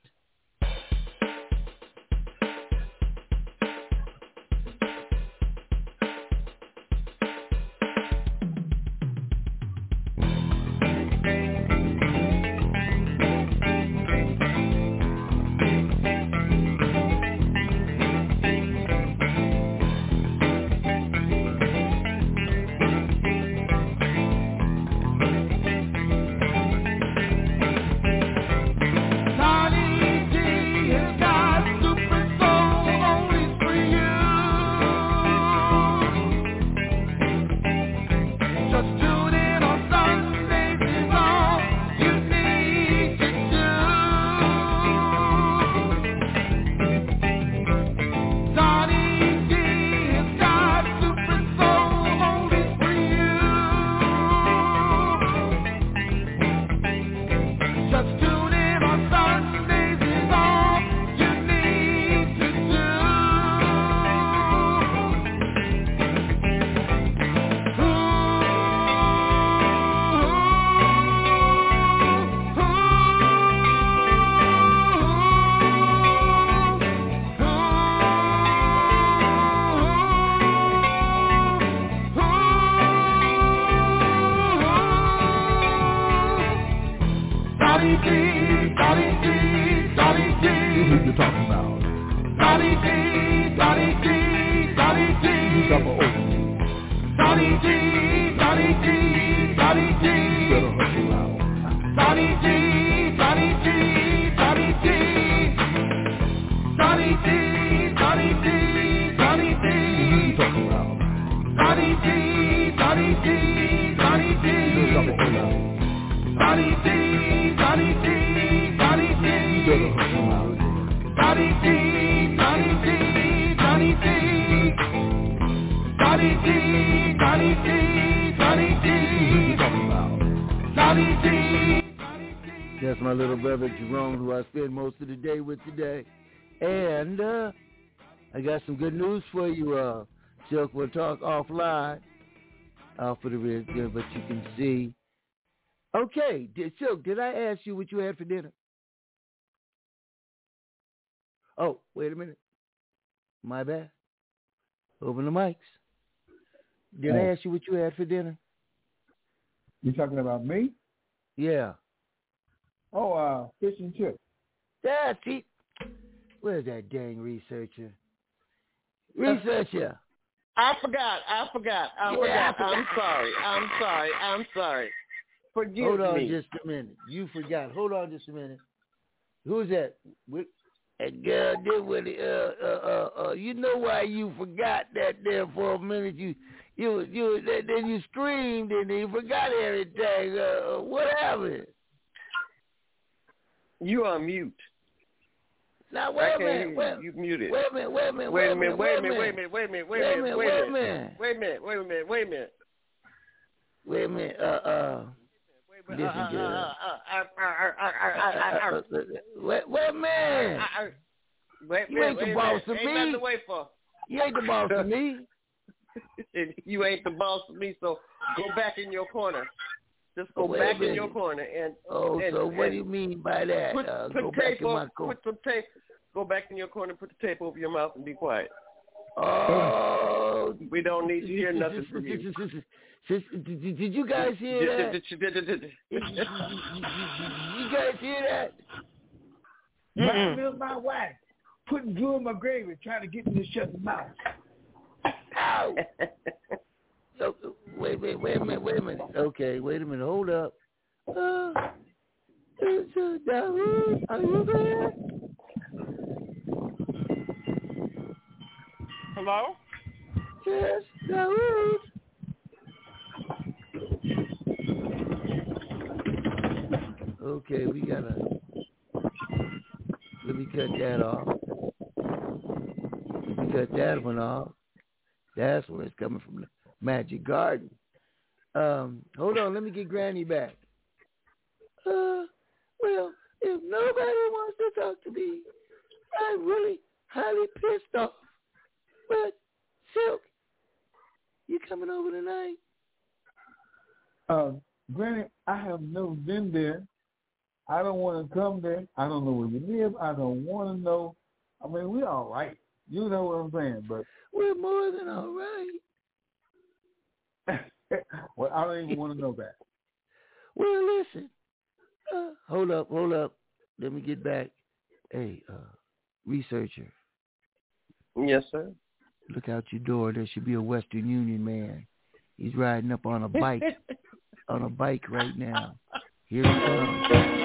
That's my little brother Jerome, who I spend most of the day with today. And uh, I got some good news for you. Uh, Silk, we'll talk offline. Off for the real good, but you can see. Okay, did, Silk, did I ask you what you had for dinner? Oh, wait a minute. My bad. Open the mics. Did Oh. I ask you what you had for dinner? You talking about me? Yeah. Oh, uh, fish and chips. That's it. Where's that dang researcher? Researcher. I forgot. I forgot. I Yeah, forgot. I I'm sorry. I'm sorry. I'm sorry. Forgive Hold on me. just a minute. You forgot. Hold on just a minute. Who's that? What? That girl did with it. Uh, uh, uh, uh, you know why you forgot that there for a minute? You, you, you. Then you screamed and you forgot everything. Uh, what happened? You are mute. Now wait I a can't minute. hear Wait, you. You muted. wait a minute. Wait a minute. Wait a minute. Wait a minute. Wait a minute. Wait a minute. Wait a minute. Wait a minute. Wait a minute. Wait a minute. Wait a minute. Wait a minute. Wait a minute. Uh uh. Listen, girl. Wait, wait a minute. Wait, you ain't the boss of me. me. Ain't nothing to wait for. You ain't the boss of me. You ain't the boss of me, so go back in your corner. Just go Wait back in your corner and. Oh, and, so what and do you mean by that? Put, uh, put go tape back in my over, corner. Put some tape. Go back in your corner. Put the tape over your mouth and be quiet. Oh, we don't need to hear nothing from you. Did you guys hear that? Did you guys hear that? Reminds me of my wife putting glue in my gravy, trying to get me to shut the mouth. Ow! So, wait, wait, wait a minute, wait a minute. Okay, wait a minute, hold up. Uh, it's, uh, Dawood, are you there? Hello? Yes, Dawood. Okay, we gotta, let me cut that off. Let me cut that one off. That's when it's coming from the Magic Garden. Um, hold on, let me get Granny back. Uh, well, if nobody wants to talk to me, I'm really highly pissed off. But, Silk, you coming over tonight? Uh, Granny, I have never been there. I don't want to come there. I don't know where you live. I don't want to know. I mean, we're all right. You know what I'm saying, but we're more than all right. Well, I don't even want to know that. Well, listen. Uh, hold up, hold up. Let me get back. Hey, uh, researcher. Yes, sir. Look out your door. There should be a Western Union man. He's riding up on a bike, on a bike right now. Here he comes.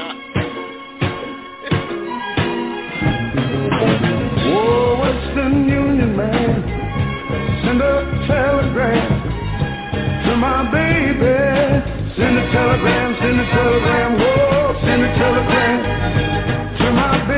Oh, Western Union man, send a telegram to my baby. Send a telegram, send a telegram, whoa, send a telegram to my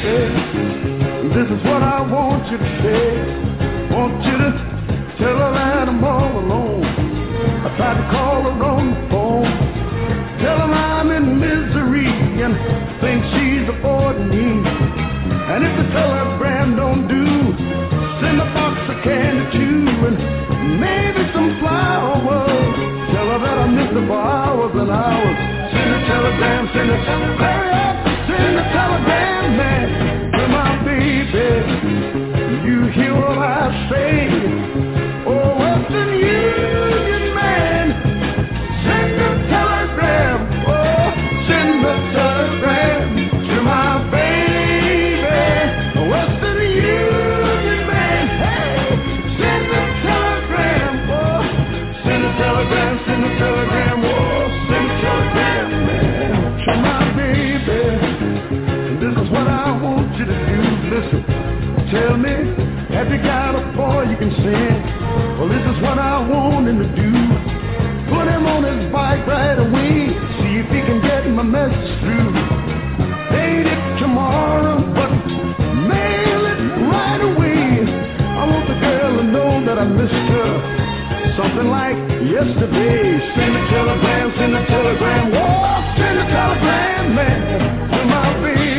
baby. This is what I want you to say. Want you to tell her that I'm all alone. I tried to call her on the phone. Tell her I'm in misery and think she's avoiding me. And if the telegram don't do, send a box of candy too and maybe some flowers. Tell her that I missed her for hours and hours. Send a telegram, send a telegram, send a telegram, man, to my baby. You hear what I say? Oh, Western Union man, send a telegram, oh, send a telegram to my baby. Western Union man, hey, send a telegram, oh, send a telegram, send a telegram, oh, send a telegram, man, to my baby. This is what I want you to do. Listen, tell me, have you got a boy you can send? Well, this is what I want him to do. Put him on his bike right away. See if he can get my message through. Date it tomorrow, but mail it right away. I want the girl to know that I missed her. Something like yesterday. Send a telegram, send a telegram. Whoa, send a telegram, man, to my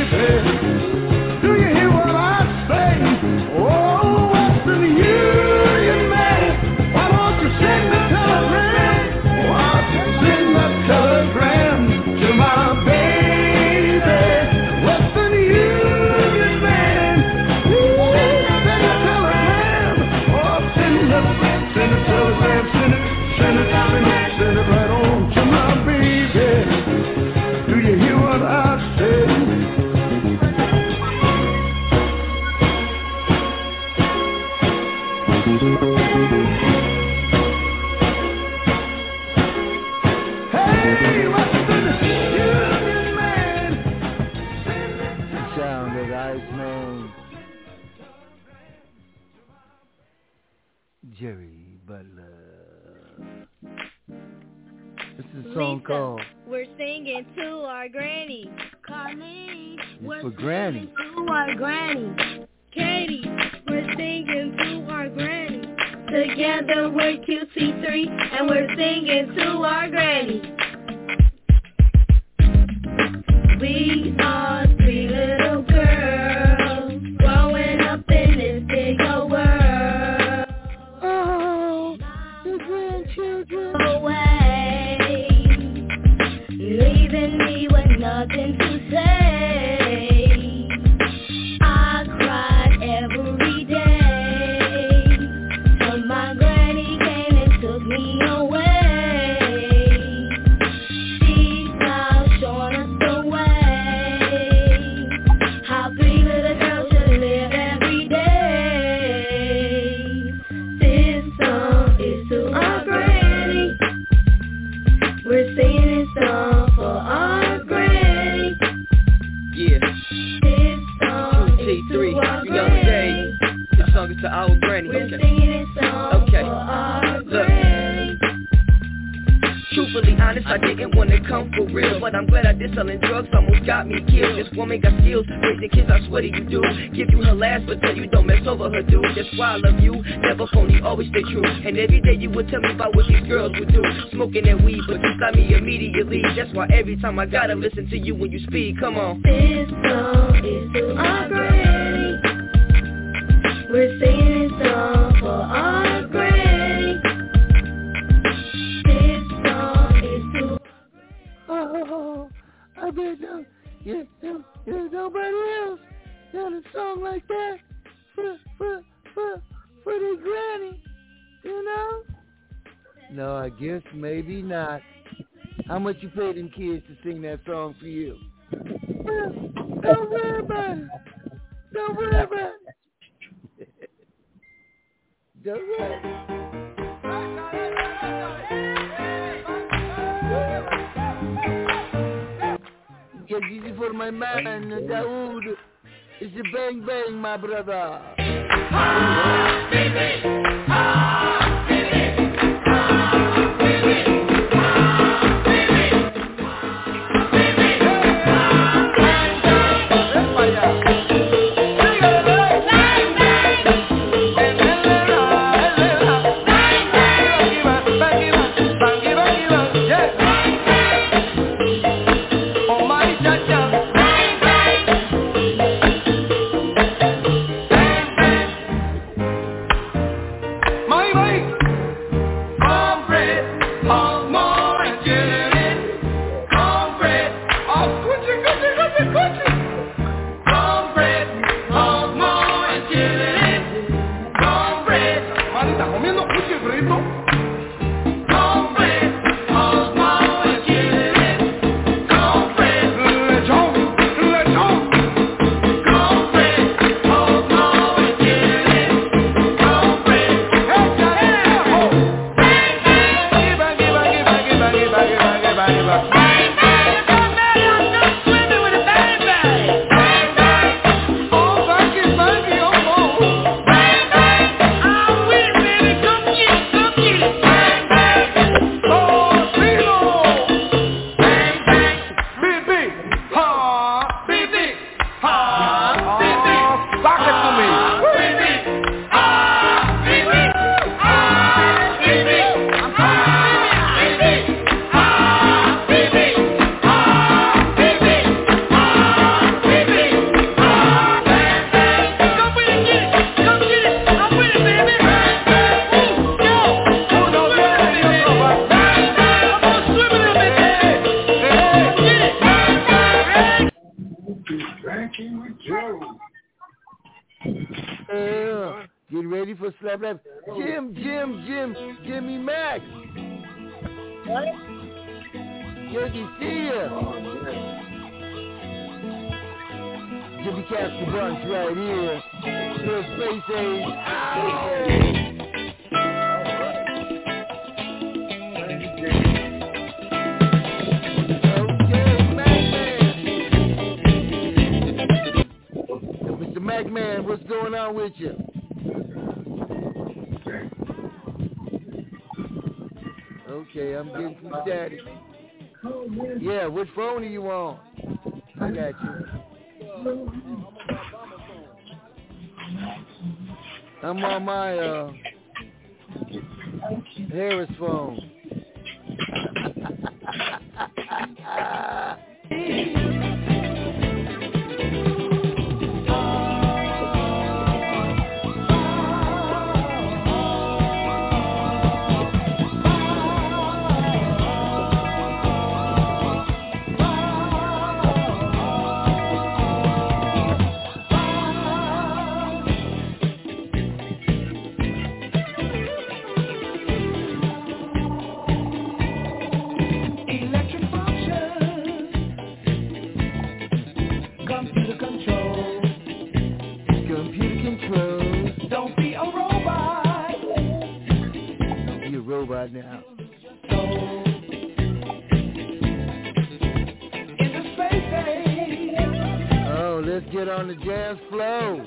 baby. Do you hear what I say? Oh, Western Union man, why don't you send a telegram? Why don't you send a telegram to my baby? Western Union man, send a telegram. Oh, send a, send a telegram, send it, send it, send it, send it right on to my baby. Do you hear what I say? Hey, Western Union man. The sound of the Iceman. Jerry Butler. This is a song Lisa, called we're singing to our granny. Call It's for Granny. To our granny. Katie, we're singing to our granny. Together we're Q C three and we're singing to our granny. We are three little girls growing up in this big old world. Oh, the grandchildren away, leaving me with nothing to say. I cried every day till my granny came and took me away. She's now showing us the way, how three little girls should live every day. This song is to our granny. We're singing this song for our granny. Yeah. This song T is three, to our you know the day. granny. This song is to our granny. We're Okay. singing this song Okay. for our Look. granny. Truthfully honest, I didn't want to come for real, but I'm glad I did. Selling drugs almost got me killed. This woman got skills, raising kids, I swear to you do. Give you her last, but tell you don't mess over her dude. That's why I love you, never phony, always stay true. And every day you would tell me about what these girls would do. Smoking that weed, but you stop me immediately. That's why every time I gotta listen to you when you speak. Come on. This song is to our granny. We're singing this song for our granny. This song is to Oh, I bet no, yeah, no, there's nobody else got a song like that for, for, for, for their granny, you know? No, I guess maybe not. How much you pay them kids to sing that song for you? Well, don't worry about it. Don't worry about it. Don't worry. Get easy for my man, Daoud. It's a bang bang, my brother. Ah, baby. Ah, baby. Ah, baby. Ah, baby. Yeah, get ready for Slap Lab. Jim, Jim, Jim, Jimmy Max. What? Good to see you. Jimmy Caps the Bunch right here. Little Space Age. Ow! Macman, what's going on with you? Okay, I'm getting some static. Yeah, which phone are you on? I got you. I'm on my uh, Harris phone. Right now. Oh, let's get on the jazz flow.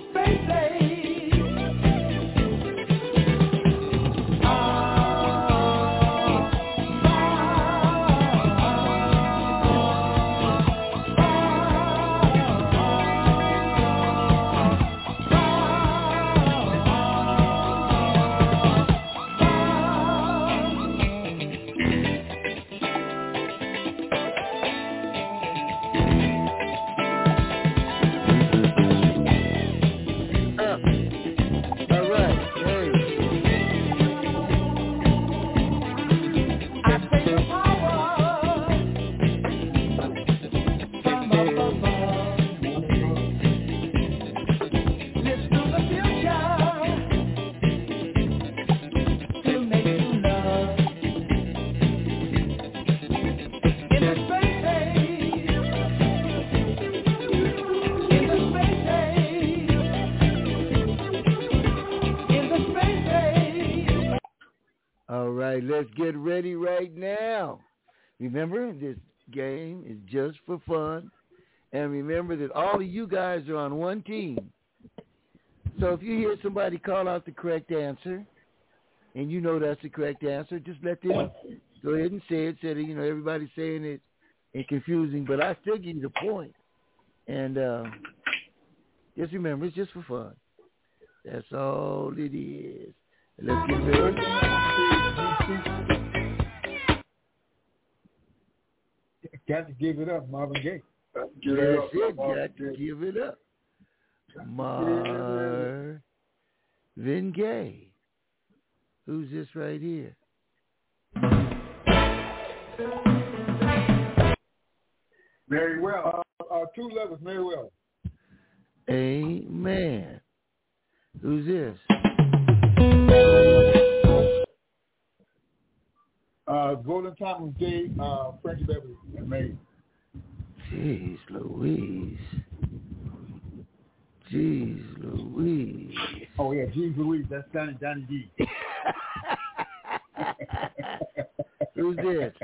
Let's get ready right now. Remember, this game is just for fun. And remember that all of you guys are on one team. So if you hear somebody call out the correct answer, and you know that's the correct answer, just let them go ahead and say it. Instead of, you know, everybody saying it and confusing. But I still give you the point. And uh, just remember, it's just for fun. That's all it is. Let's get ready. Got to give it up, Marvin Gaye. That's it. Got to give it up. Marvin Gaye. Who's this right here? Very well. Uh, uh, two levels, very well. Amen. Who's this? Uh, Golden Thomas Day, uh, Frankie Beverly, and May. Jeez Louise. Jeez Louise. Oh, yeah, Jeez Louise. That's Johnny, Johnny D. Who's this?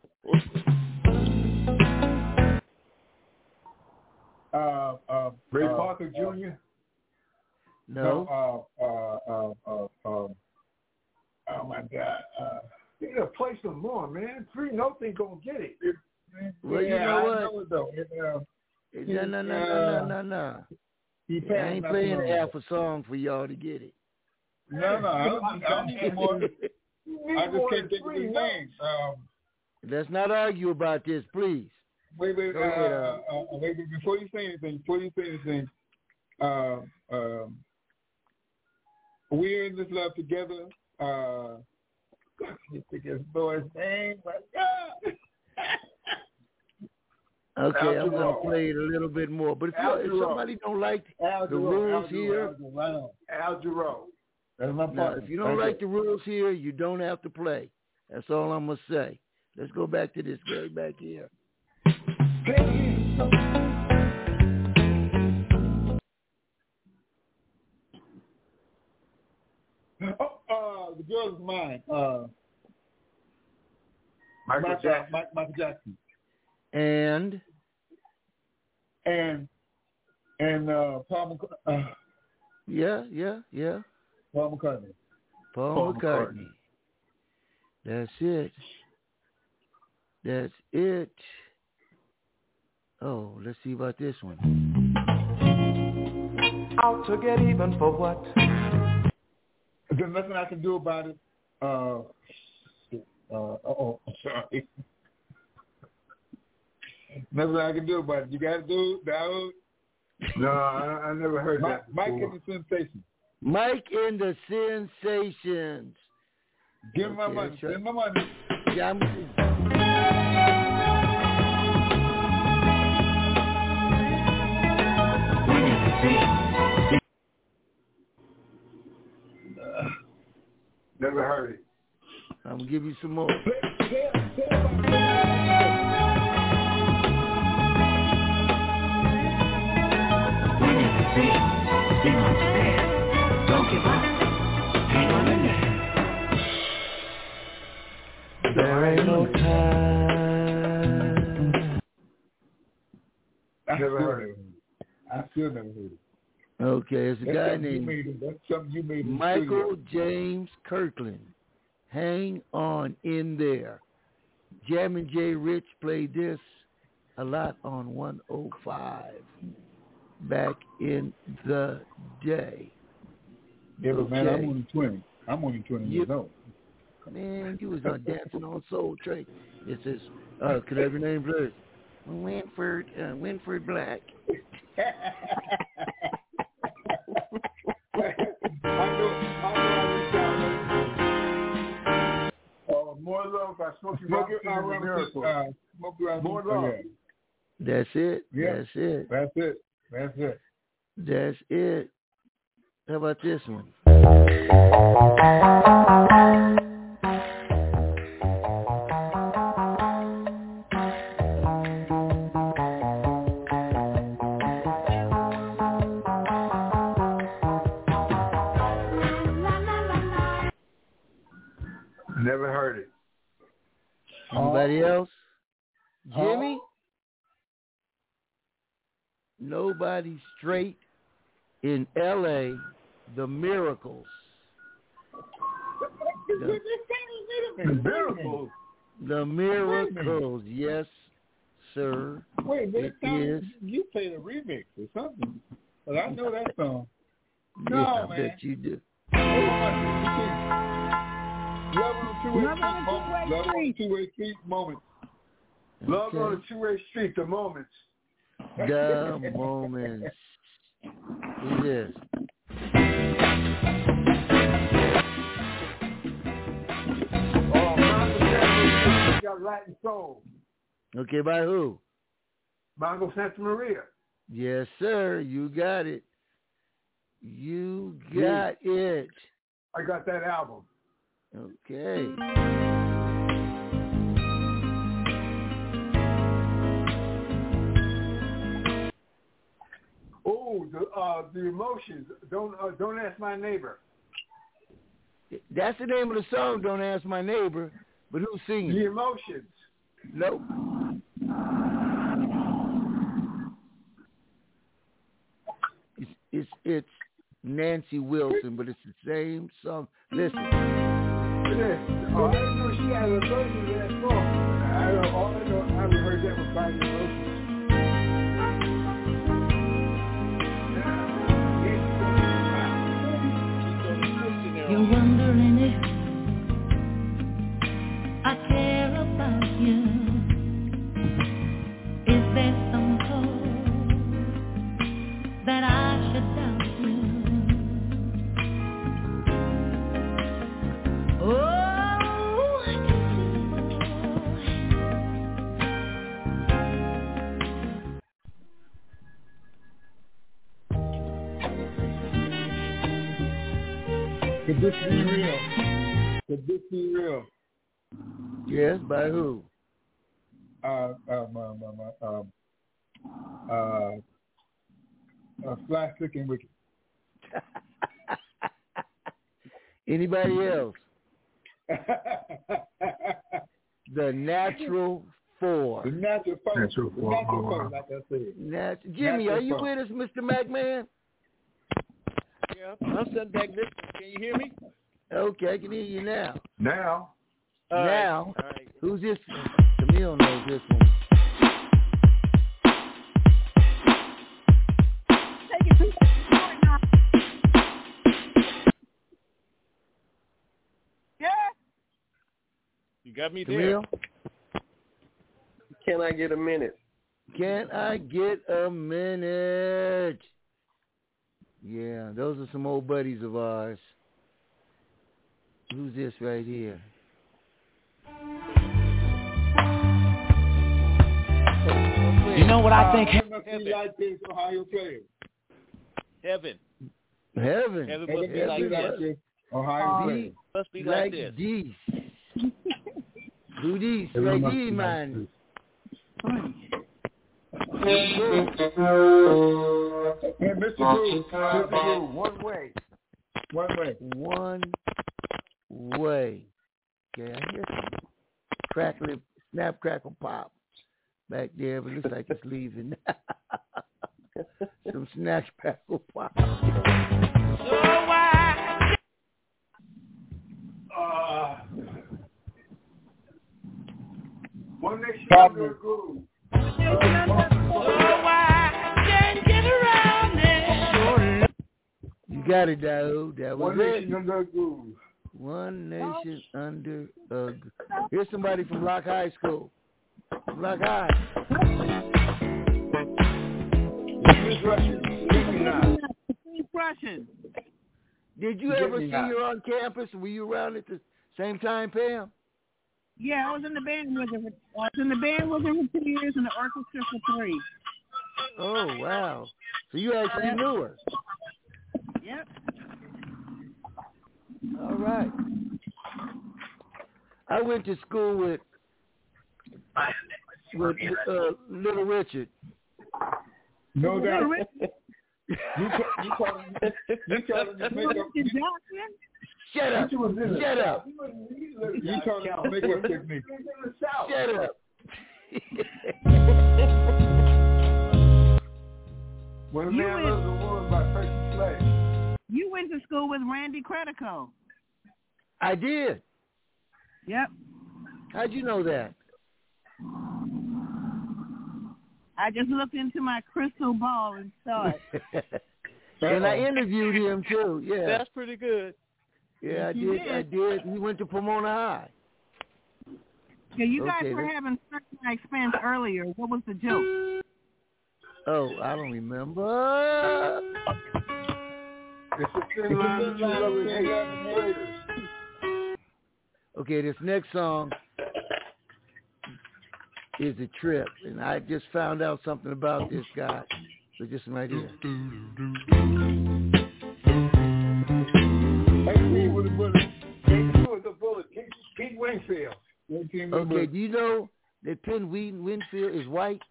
Uh, uh, Ray uh, Parker uh, Junior No. Uh, uh, uh, uh, uh, oh, my God. Uh, You gotta play some more, man. Three notes ain't gonna get it. it well, yeah, you know what? I know it, though. It, uh, no, no, no, no, no, no, no. I ain't playing half a song for y'all to get it. No, no, I don't I, I need more. I just can't think of his name. Um, Let's not argue about this, please. Wait, wait, Go uh, ahead, uh, uh, uh, wait, wait, before you say anything, before you say anything, uh, um, we're in this love together. Uh, I can't think of his boy's name, but God. Okay, I'm going to play it a little bit more. But if, you, if somebody don't like Al the Jarreau, rules Al here, Jarreau, right on. Al Jarreau. That's my now, partner. if you don't Thank like you. the rules here, you don't have to play. That's all I'm going to say. Let's go back to this guy back here. Oh, uh, the girl is mine. Uh, Michael Michael Jackson. Jackson. Michael Jackson. And? And, and uh, Paul McCartney. Uh, yeah, yeah, yeah. Paul McCartney. Paul, Paul McCartney. McCartney. That's it. That's it. Oh, let's see about this one. Out to get even for what? There's nothing I can do about it. Uh, uh, oh, sorry. Nothing I can do about it. You got to do that. No, I, I never heard Mike, that. Mike before. and the Sensations. Mike and the Sensations. Give him my Okay, money. sure. Give him my money. Yeah, I'm, Uh, never heard it. I'm going to give you some more. Don't give up. Hang on in there. There ain't no time. I Never still heard it. I still never heard it. Okay, it's a That's guy something you named made in- That's something you made in the Michael studio. James Kirkland. Hang on in there. Jammin' J. Rich played this a lot on one oh five back in the day. Yeah, but man, Okay. I'm only twenty. I'm only twenty You- years old. Man, you was on Dancing on Soul Train. It says, uh, could I have your name, please? Winford, uh, Winford Black. I know, I know. Uh, more love by Smokey Smoke Robinson it, and the Miracles. uh, smoke it, More oh, love. yeah. That's it. Yeah. That's it. That's it. That's it. That's it. How about this one? Never heard it. Anybody else? Huh? Jimmy? Nobody Straight in L A, The Miracles. The, The Miracles. the Miracles, yes, sir. Wait, It it sounds, is. you played a remix or something. But I know that song. No, Yeah, I man. bet you do. Love on a two-way Love on a street moment. two-way Love on a two-way street moment. Love Okay. on a two-way street, the moments. The moments. It is. Oh, Mongo Santa got Latin soul. Okay, by who? Mongo Santa Maria. Yes, sir. You got it. You got it. I got that album. Okay. Oh, the uh, the emotions. Don't uh, don't ask my neighbor. That's the name of the song, Don't Ask My Neighbor. But who's singing? The emotions. Nope. It's, it's it's Nancy Wilson, but it's the same song. Listen. Yes. Oh, I didn't know she had a version of that song. I don't. All I know, I haven't heard that was by the emotions. You're wondering if I care about you. Is there some cause that I should doubt you? Oh, I Could this be real? Could this be real? Yes, by who? Uh, um, um, um, um, uh, uh, Fly, Slick, and Wicked. Anybody else? The Natural Four. The Natural Four. Natural The Four. Natural Four, like I said. Nat- Jimmy, Natural are you Four. with us, Mister McMahon? Yeah, I'm sitting back listening. Can you hear me? Okay, I can hear you now. Now. All right, now, all right. who's this? Camille knows this one. got me Camille? there. Can I get a minute? Can I get a minute? Yeah, those are some old buddies of ours. Who's this right here? You know what I think? Heaven. Like this, Ohio players. Heaven. Heaven. Heaven must be like this. Ohio players. Must be like this. This. Do this, like this, man. Hey, Mister Groove, Mister Groove, one way. One way. One way. Okay, I hear some crackling, snap, crackle, pop back there, but it looks like it's leaving. Some snap, crackle, pop. So why? Uh, one nation under a groove. So why can't get around it? You got it, Daoud. That was One it. nation under a groove. One nation under a. Here's somebody from Lock High School. Lock High. Miss Russian. Russian. Did you ever see her on campus? Were you around at the same time, Pam? Yeah, I was in the band with her. I was in the band with her for two years and the orchestra for three. Oh, wow. So you actually Yep. knew her. Yep. All right. I went to school with with uh, Little Richard. No doubt. You told you told him you told him to make up. Shut up. Shut up. You told him to make up technique. Shut up. When a You man went- loves a woman by Percy Slade. You went to school with Randy Credico. I did. Yep. How'd you know that? I just looked into my crystal ball and saw it. And I interviewed him too. Yeah. That's pretty good. Yeah, I You did. did. I did. He went to Pomona High. Yeah, you guys Okay, were that- having certain expense earlier. What was the joke? Oh, I don't remember. It's a thin line between love and hate. Okay, this next song is a trip, and I just found out something about this guy. So just right here. eighteen with a bullet. eighteen with a bullet. Pete, Pete Wingfield. eighteen with a Okay, bullet. do you know that Penn Win- Winfield is white?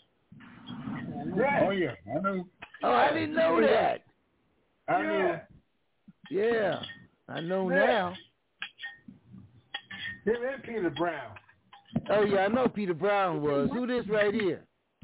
Oh yeah, I know. Oh, I didn't know that. I know. Yeah, I know Yeah. now. Him and Peter Brown. Oh yeah, I know Peter Brown was. Who this right here?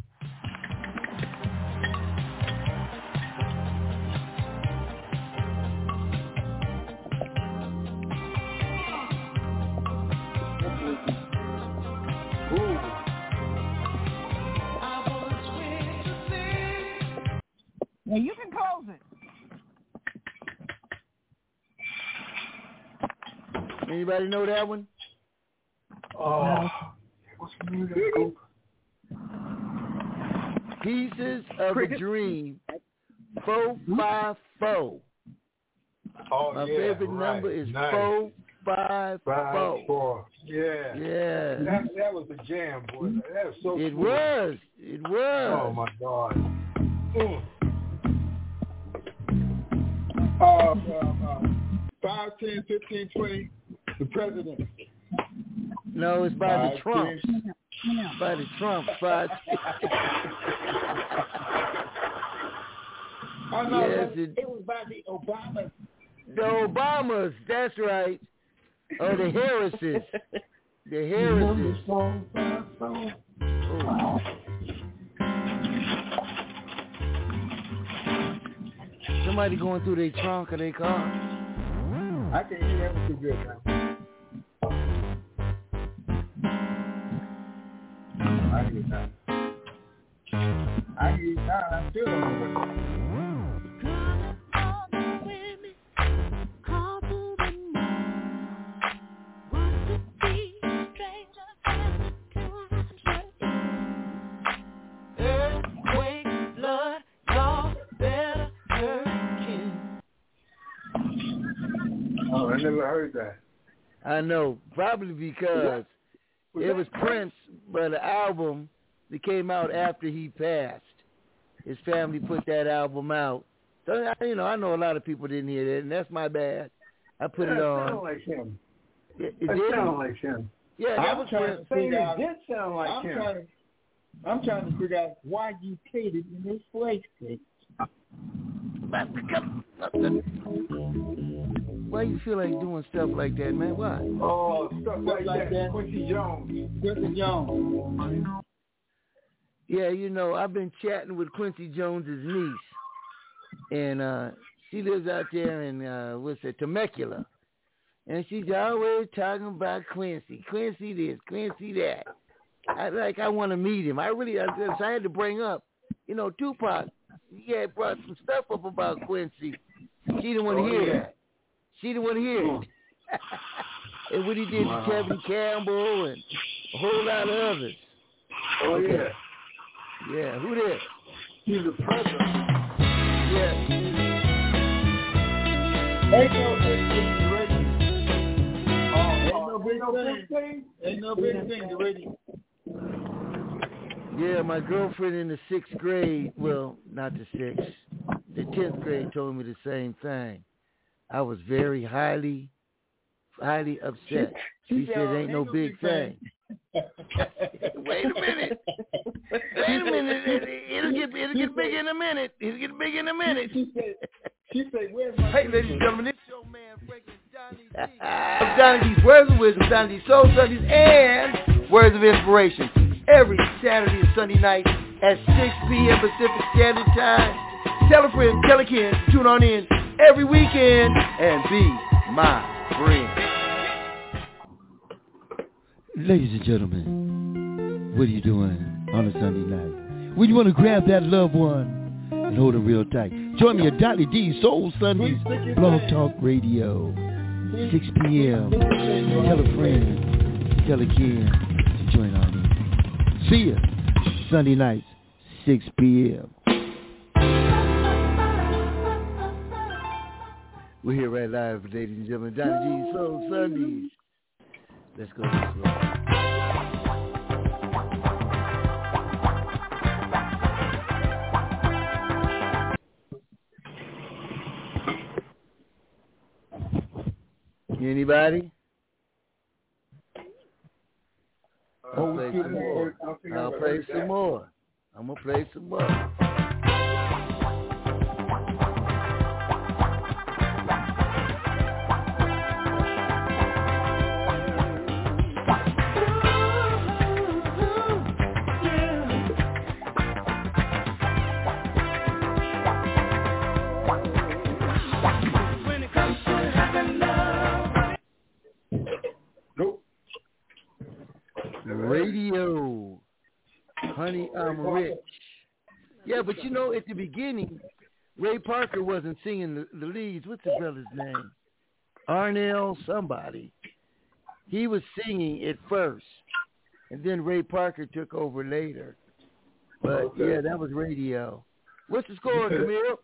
Well, you can close it. Anybody know that one? Oh. What's the name of that group? Pieces of Cricket? a Dream. Four five four. Oh, My yeah, favorite right. number is Nice. four five Five, four. four. Yeah. Yeah. That, that was a jam, boy. That was so It cool. was. It was. Oh, my God. Mm. Uh, uh, uh, five, ten, fifteen, twenty, the president. No, it's by the Five, Trumps. ten. By the Trumps. Five. Oh, no, Yes, it, it- it was by the Obamas. The Obamas. That's right. Oh, the Harrises. The Harrises. Oh. Somebody going through their trunk of their car. I can hear that too good now. I hear that. I hear that. I still don't know what. never heard that. I know, probably because Was it that was Prince, but an album that came out after he passed. His family put that album out. So, you know, I know a lot of people didn't hear that, and that's my bad. I put yeah, it on. It sounded like him. It, it It did. sounded like him. Yeah, that I'm was trying Prince. to figure out. It did sound like I'm him. trying to. I'm trying to figure out why you played it in this place. Why you feel like doing stuff like that, man? Why? Oh, stuff like, like that. that. Quincy Jones. Quincy Jones. Yeah, you know, I've been chatting with Quincy Jones's niece, and uh, she lives out there in uh, what's it, Temecula, and she's always talking about Quincy, Quincy this, Quincy that. I like, I want to meet him. I really, I, just, I had to bring up, you know, Tupac. He had brought some stuff up about Quincy. She didn't want to Oh, hear yeah. that. She didn't want to hear it. And what he did Wow. to Kevin Campbell and a whole lot of others. Oh, Okay. yeah. Yeah, who this? He's a president. Yeah. Ain't no big thing to ready. Oh, Ain't no big thing. Ain't no big thing to ready. Yeah, my girlfriend in the sixth grade, well, not the sixth, the tenth grade told me the same thing. I was very highly, highly upset. She said, ain't no big thing. Wait a minute. Wait a minute. It'll get, it'll get big in a minute. It'll get big in a minute. She said, she said, where's my Hey, ladies and gentlemen, this is your man, Franklin Johnny D. Johnny D's Words of Wisdom, Johnny D's Soul Sundays, and Words of Inspiration. Every Saturday and Sunday night at six p.m. Pacific Standard Time. Tell a friend, tell a kid, tune on in every weekend and be my friend. Ladies and gentlemen, what are you doing on a Sunday night? When you want to grab that loved one and hold them real tight. Join me at Donnie D Soul Sundays, Blog Talk Radio, six p.m. Tell a friend, tell a kid to join on in. See ya Sunday nights, six p.m. We're here right live, ladies and gentlemen. Donnie G Soul Sundays. Let's go this way. Anybody? I'll play some more. I'll play some more. I'm gonna play some more. Radio, Honey, I'm Rich. Yeah, but you know, at the beginning, Ray Parker wasn't singing the, the leads. What's the brother's name? Arnell somebody. He was singing it first, and then Ray Parker took over later. But, okay. Yeah, that was radio. What's the score, Camille?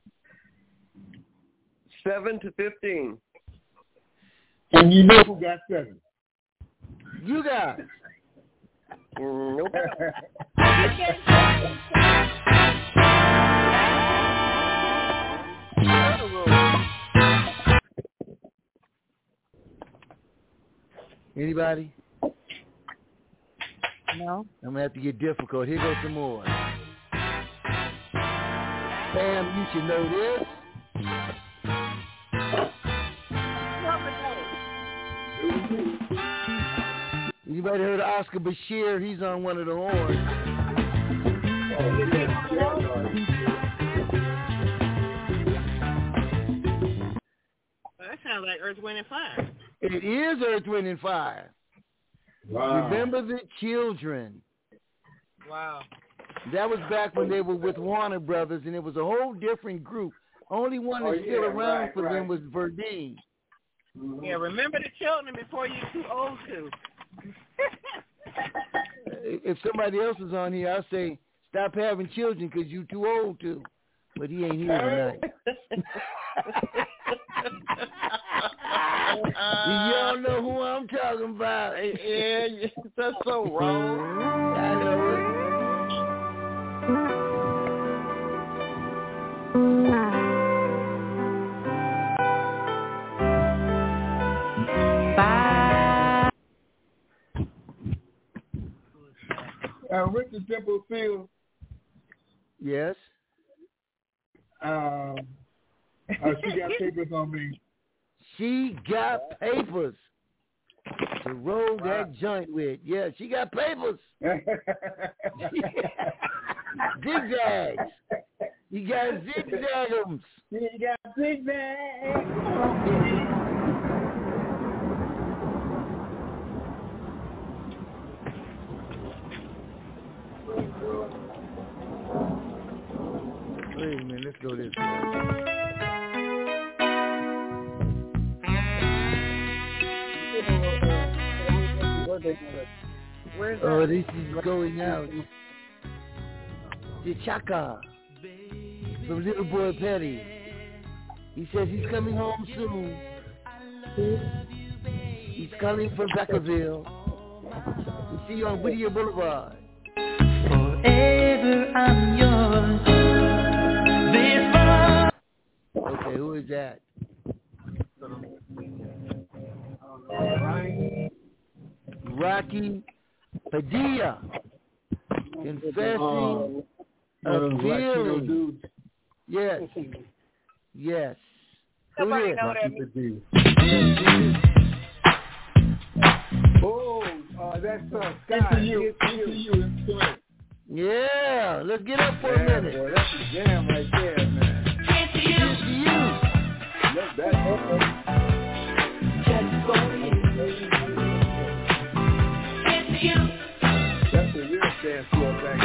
Seven to fifteen. And you know who got seven? You guys. Nope. Anybody? No. I'm gonna have to get difficult. Here goes some more. Pam, you should know this. Anybody heard of Oscar Bashir? He's on one of the horns. That sounds like Earth, Wind, and Fire. It is Earth, Wind, and Fire. Wow. Remember the Children. Wow. That was back when they were with Warner Brothers, and it was a whole different group. Only one that's oh, still yeah, around right, for right. them was Verdine. Mm-hmm. Yeah, remember the Children before you're too old to. If somebody else is on here, I'll say, stop having children because you're too old to. But he ain't here tonight. You don't know who I'm talking about. Yeah, that's so wrong. I know Bye. Uh, Richard Templefield. Yes. Um, uh, she got papers on me. She got papers to roll that joint with. Yeah, she got papers. Zigzags. You got zigzagums. You got zigzags. Wait a minute, let's go this way. Where's oh, that? this is going out. The Chaka from Little Boy Petty. He says he's coming home soon. He's coming from Vacaville. We see you on Whittier Boulevard. Forever I'm yours. Okay, who is that? Rocky Padilla. Confessing uh, a feeling. Yes. Yes. Somebody know that. Oh, uh, that's uh, Scott. You. Yeah, let's get up for yeah, a minute. Boy, that's a jam right there, man. It's you. That's that. It's you. That's a real dance floor thing.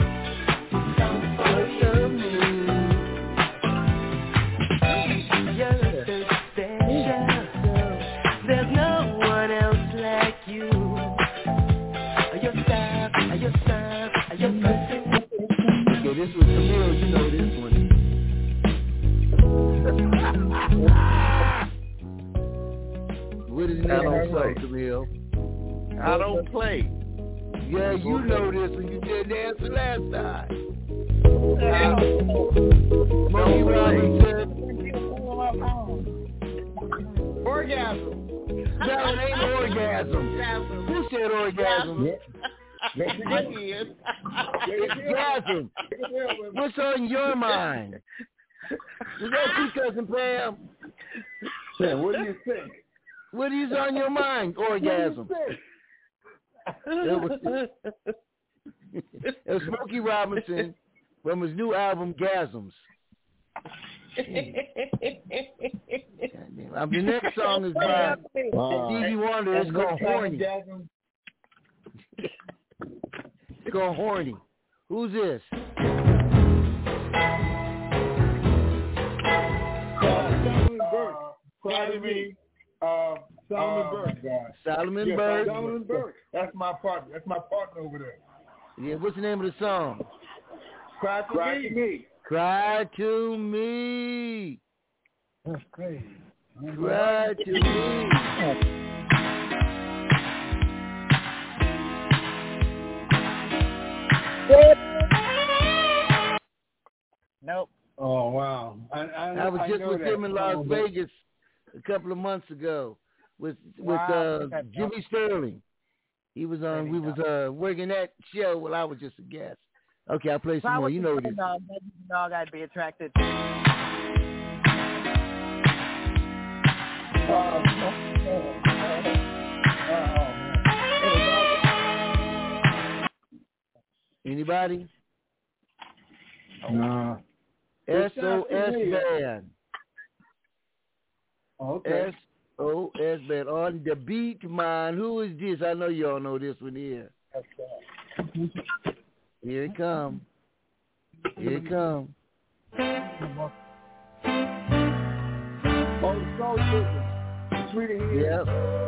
You're so special. There's no one else like you. Your style, your style, your person. Okay, this was Camille. You know this one. What is that on play, Camille? I don't play. Yeah, you know this when you did dance the last time. Smokey Robinson. Orgasm. No, it ain't orgasm. Who said orgasm? It's gasm. What's on your mind? Is that you, Cousin Pam? Yeah, what do you think? What is on your mind? Orgasm. It was, it was Smokey Robinson from his new album, Gasms. Um, the next song is by Stevie Wonder. It's called Horny. It's called Horny. Who's this? Solomon Burke. Solomon, uh, Solomon uh, Burke, guys. Solomon yeah, Burke. Solomon Burke. That's my partner. That's my partner over there. Yeah, what's the name of the song? Cry to Cry me. To me. Cry to me. That's crazy. Cry to me. Nope. Oh wow! I, I, I was I just know with that. him in Las oh, Vegas a couple of months ago with with Wow. uh, Jimmy Sterling. He was on. We was uh, working that show while I was just a guest. Okay, I'll play some Why more. would You know this. Dog, dog, I'd be attracted. Oh, Anybody? No. S O S Band. Okay. S O S Band on the beat, man. Who is this? I know y'all know this one here. Here it come. Here it come. Oh, so good. Sweetie here. Yep.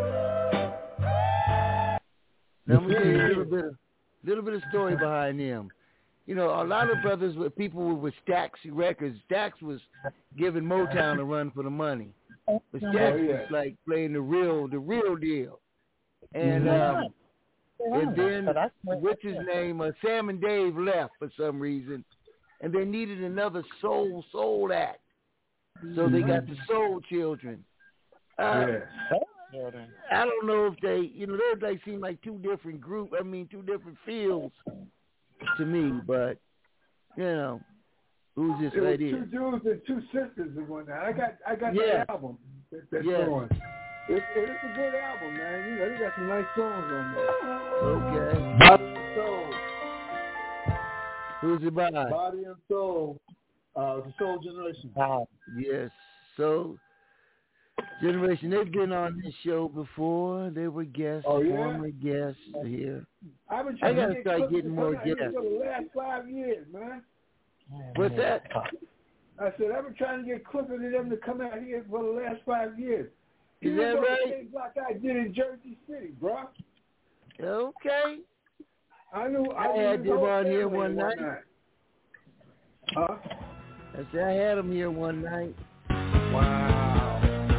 Now I'm gonna tell you a little bit of little bit of story behind them. You know, a lot of brothers with people with Stax Records. Stax was giving Motown a run for the money. But Oh, Stats yeah. was like playing the real, the real deal. And Yeah. um, and then what's his name? Uh, Sam and Dave left for some reason, and they needed another soul soul act, so they got the Soul Children. Uh, Yeah. I don't know if they, you know, they like seem like two different group. I mean, two different fields to me. But you know, who's this It was right two here? dudes and two sisters and whatnot. I got I got Yeah. that album that, that's Yeah. going. It's, it's a good album, man. You know, they got some nice songs on there. Okay. Body and Soul. Who's it by? Body and Soul. Uh, the Soul Generation. Yes. So, Generation, they've been on this show before. They were guests, Oh, yeah? former guests here. I've been I trying gotta to get start Clifford getting to more come out here guests. for the last five years, man. What's that? I said, I've been trying to get Clifford and them to come out here for the last five years. Is You that know right? the things like I did in Jersey City, bro. Okay. I knew I I knew had his them whole on here family one night. Huh? I said I had them here one night. Wow.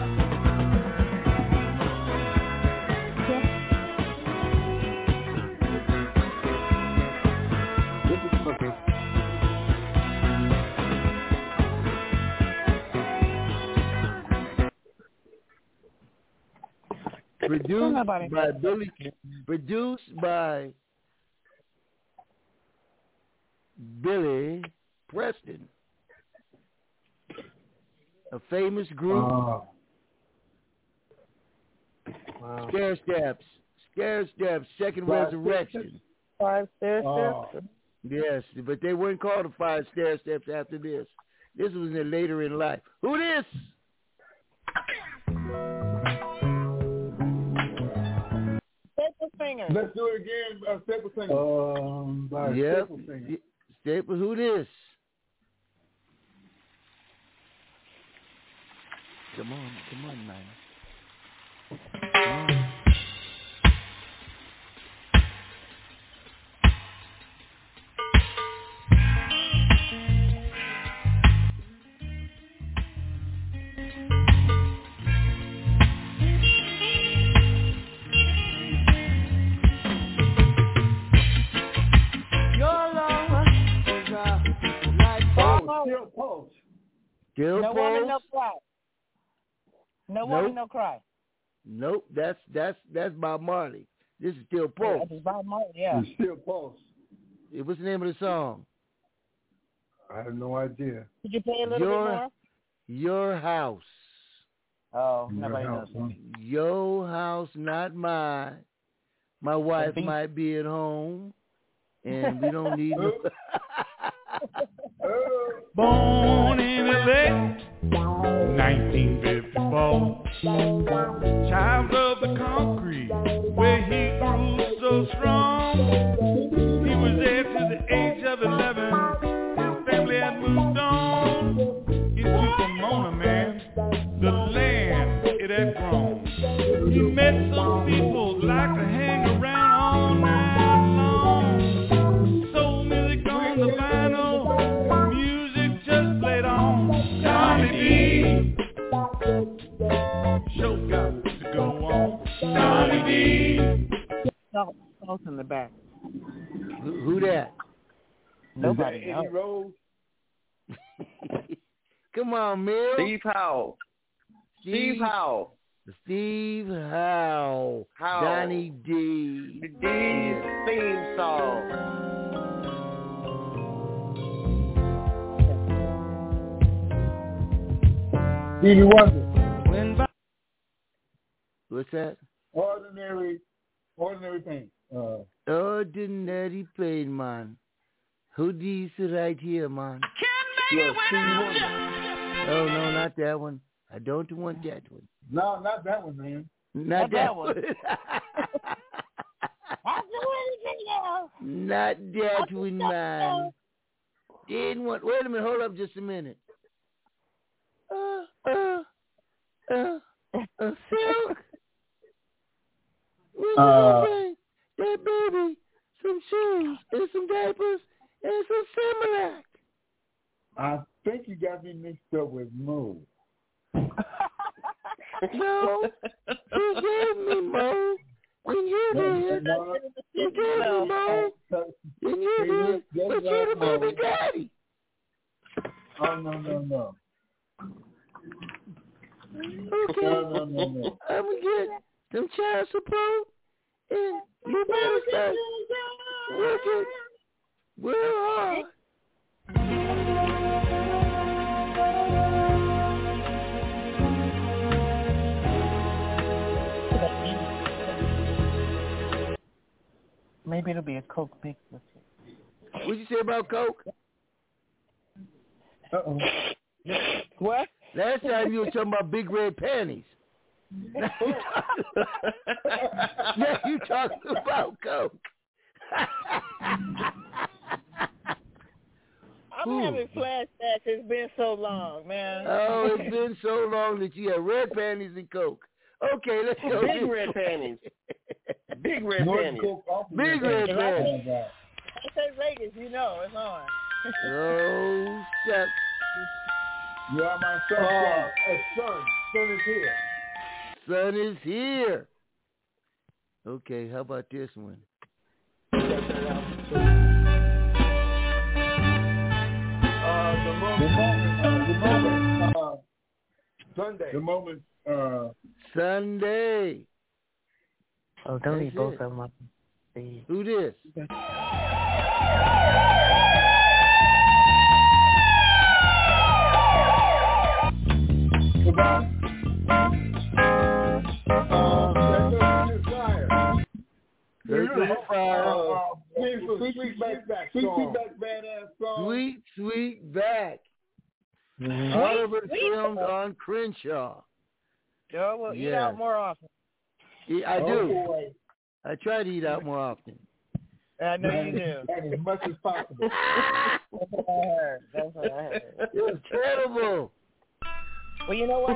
Produced by Billy. Produced by Billy Preston, a famous group. Oh. Wow. Stair Steps. Stair Steps. Second Five Resurrection. Five Stair Oh. Steps. Yes, but they weren't called the Five Stair Steps after this. This was in later in life. Who this? Staple Singers. Let's do it again. Uh, Staple Singers. Um, by Yep. Staple Singers. Staple. Who this? Come on, come on, man. Come on. Still Pulse. Still No Pulse? woman, no cry. No woman, Nope. no cry. Nope, that's that's that's Bob Marley. This is Still Pulse. That's Bob Marley, yeah. It's Still Pulse. What's the name of the song? I have no idea. Could you play a little Your, bit more? Your House. Oh, Your nobody house, knows. huh? Your house, not mine. My wife beat. might be at home, and we don't need no. Born in L A, nineteen fifty-four. Child of the concrete, where he grew so strong. He was there to the age of eleven. His family had moved on into Pomona, man, the land it had grown. He met some people like to hang around all night long. Soul music on the vinyl, music just played on. Johnny D, show got to go on. Johnny D. No, Pulse in the back. Who, who that? Nobody Is that knows. Eddie Rose? Come on, Mill. Steve Howell. Steve, Steve Howell. Steve Howe. Howe. Johnny D. The D's theme song. Stevie Wonder. When by- What's that? Ordinary, ordinary thing. Uh, Ordinary pain, man. Who this right here, man? yeah, Stevie Wonder. Oh, no, not that one. I don't want that one. No, not that one, man. Not, Not that, that one. one. I'll do anything else. Not that I'll do one, something man. else. Didn't want. Wait a minute. Hold up just a minute. Uh, uh, uh, uh, Silk. What Uh, did you say? That baby, some shoes and some diapers and some Similac. I think you got me mixed up with Mo. No, you gave me more. When you did, you gave me more. When you did, but you're the baby daddy. Oh, no, no, no. Okay. No, no, no, no. I'm going to get some child support, and you better start working real hard. Maybe it'll be a Coke mix with it. What'd you say about Coke? Uh-oh. What? Last time you were talking about big red panties. Now you talking, now you talking about Coke. I'm Ooh. having flashbacks. It's been so long, man. Oh, it's been so long that you have red panties and Coke. Okay, let's go. Big red panties. Big red panties. Big red panties. I say Vegas, you know, it's on. Oh, shucks. You are my son. Uh, son. Son is here. Son is here. Okay, how about this one? Uh, the moment, uh, the moment, uh, Sunday. The moment, uh, Sunday. Oh, don't That's leave both it. of them up. See. Who this? Earth, Fire. Sweet, sweet back, back, sweet, sweet back, badass song. Sweet, sweet back. Mm-hmm. Oliver Sweet, filmed sweet. on Crenshaw. Joe will eat Yeah. out more often. Yeah, I Oh, do. boy. I try to eat out more often. I know you do. And as much as possible. That's what I heard. That's what I heard. It was terrible. Well, you know what?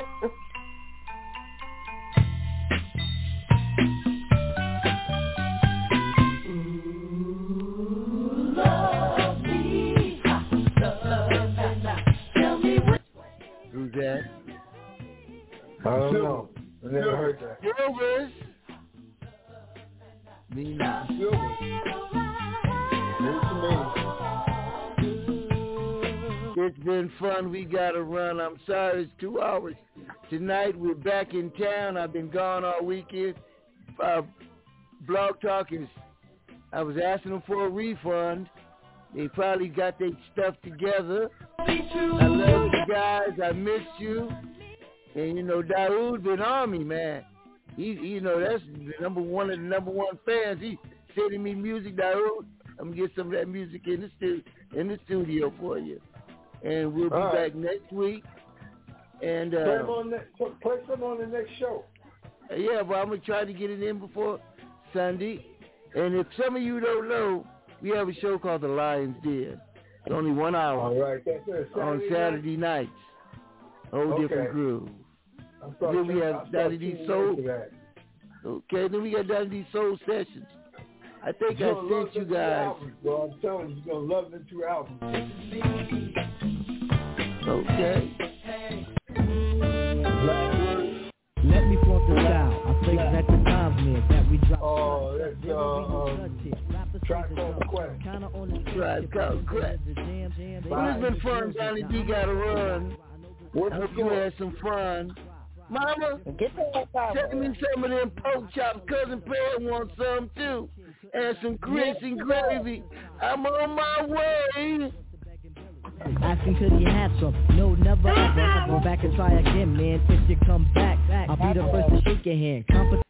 Who's that? I don't know. I never heard that. Silvers. Me not. Silvers. It's been fun. We got to run. I'm sorry it's two hours. Tonight we're back in town. I've been gone all weekend. Uh, Blog Talk is, I was asking them for a refund. They probably got their stuff together. I love you guys. I missed you. And, you know, Daoud been on me, man. He, he, you know, that's the number one of the number one fans. He sending me music, Daoud. I'm going to get some of that music in the, stu- in the studio for you. And we'll be All right. back next week. And uh, Play, them on the, play some on the next show. yeah, but I'm going to try to get it in before Sunday. And if some of you don't know, we have a show called The Lion's Den. It's only one hour. All right. That's it. Saturday on Saturday night? nights. Whole Okay. different groove. I'm sorry, Then we I'm have sorry, Daddy D tuning Soul. into that. Okay, then we got Daddy D Soul Sessions. I think You're I gonna sent love you them two guys. albums, bro. I'm telling you, you're going to love them two albums. Okay. Let me flaunt the style. I place at the times man that we drop. Oh, that's uh, um, Tribe Called Quest. Tribe Called Quest. Well, it's been fun. Johnny D got to run. I hope you had some fun. Mama, send me some of them pork chops. Cousin Perry wants some too. And some grits and gravy. I'm on my way. Asking could he have some? No, never ever. I'll go back and try again, man. If you come back, I'll be the first to shake your hand. Competition.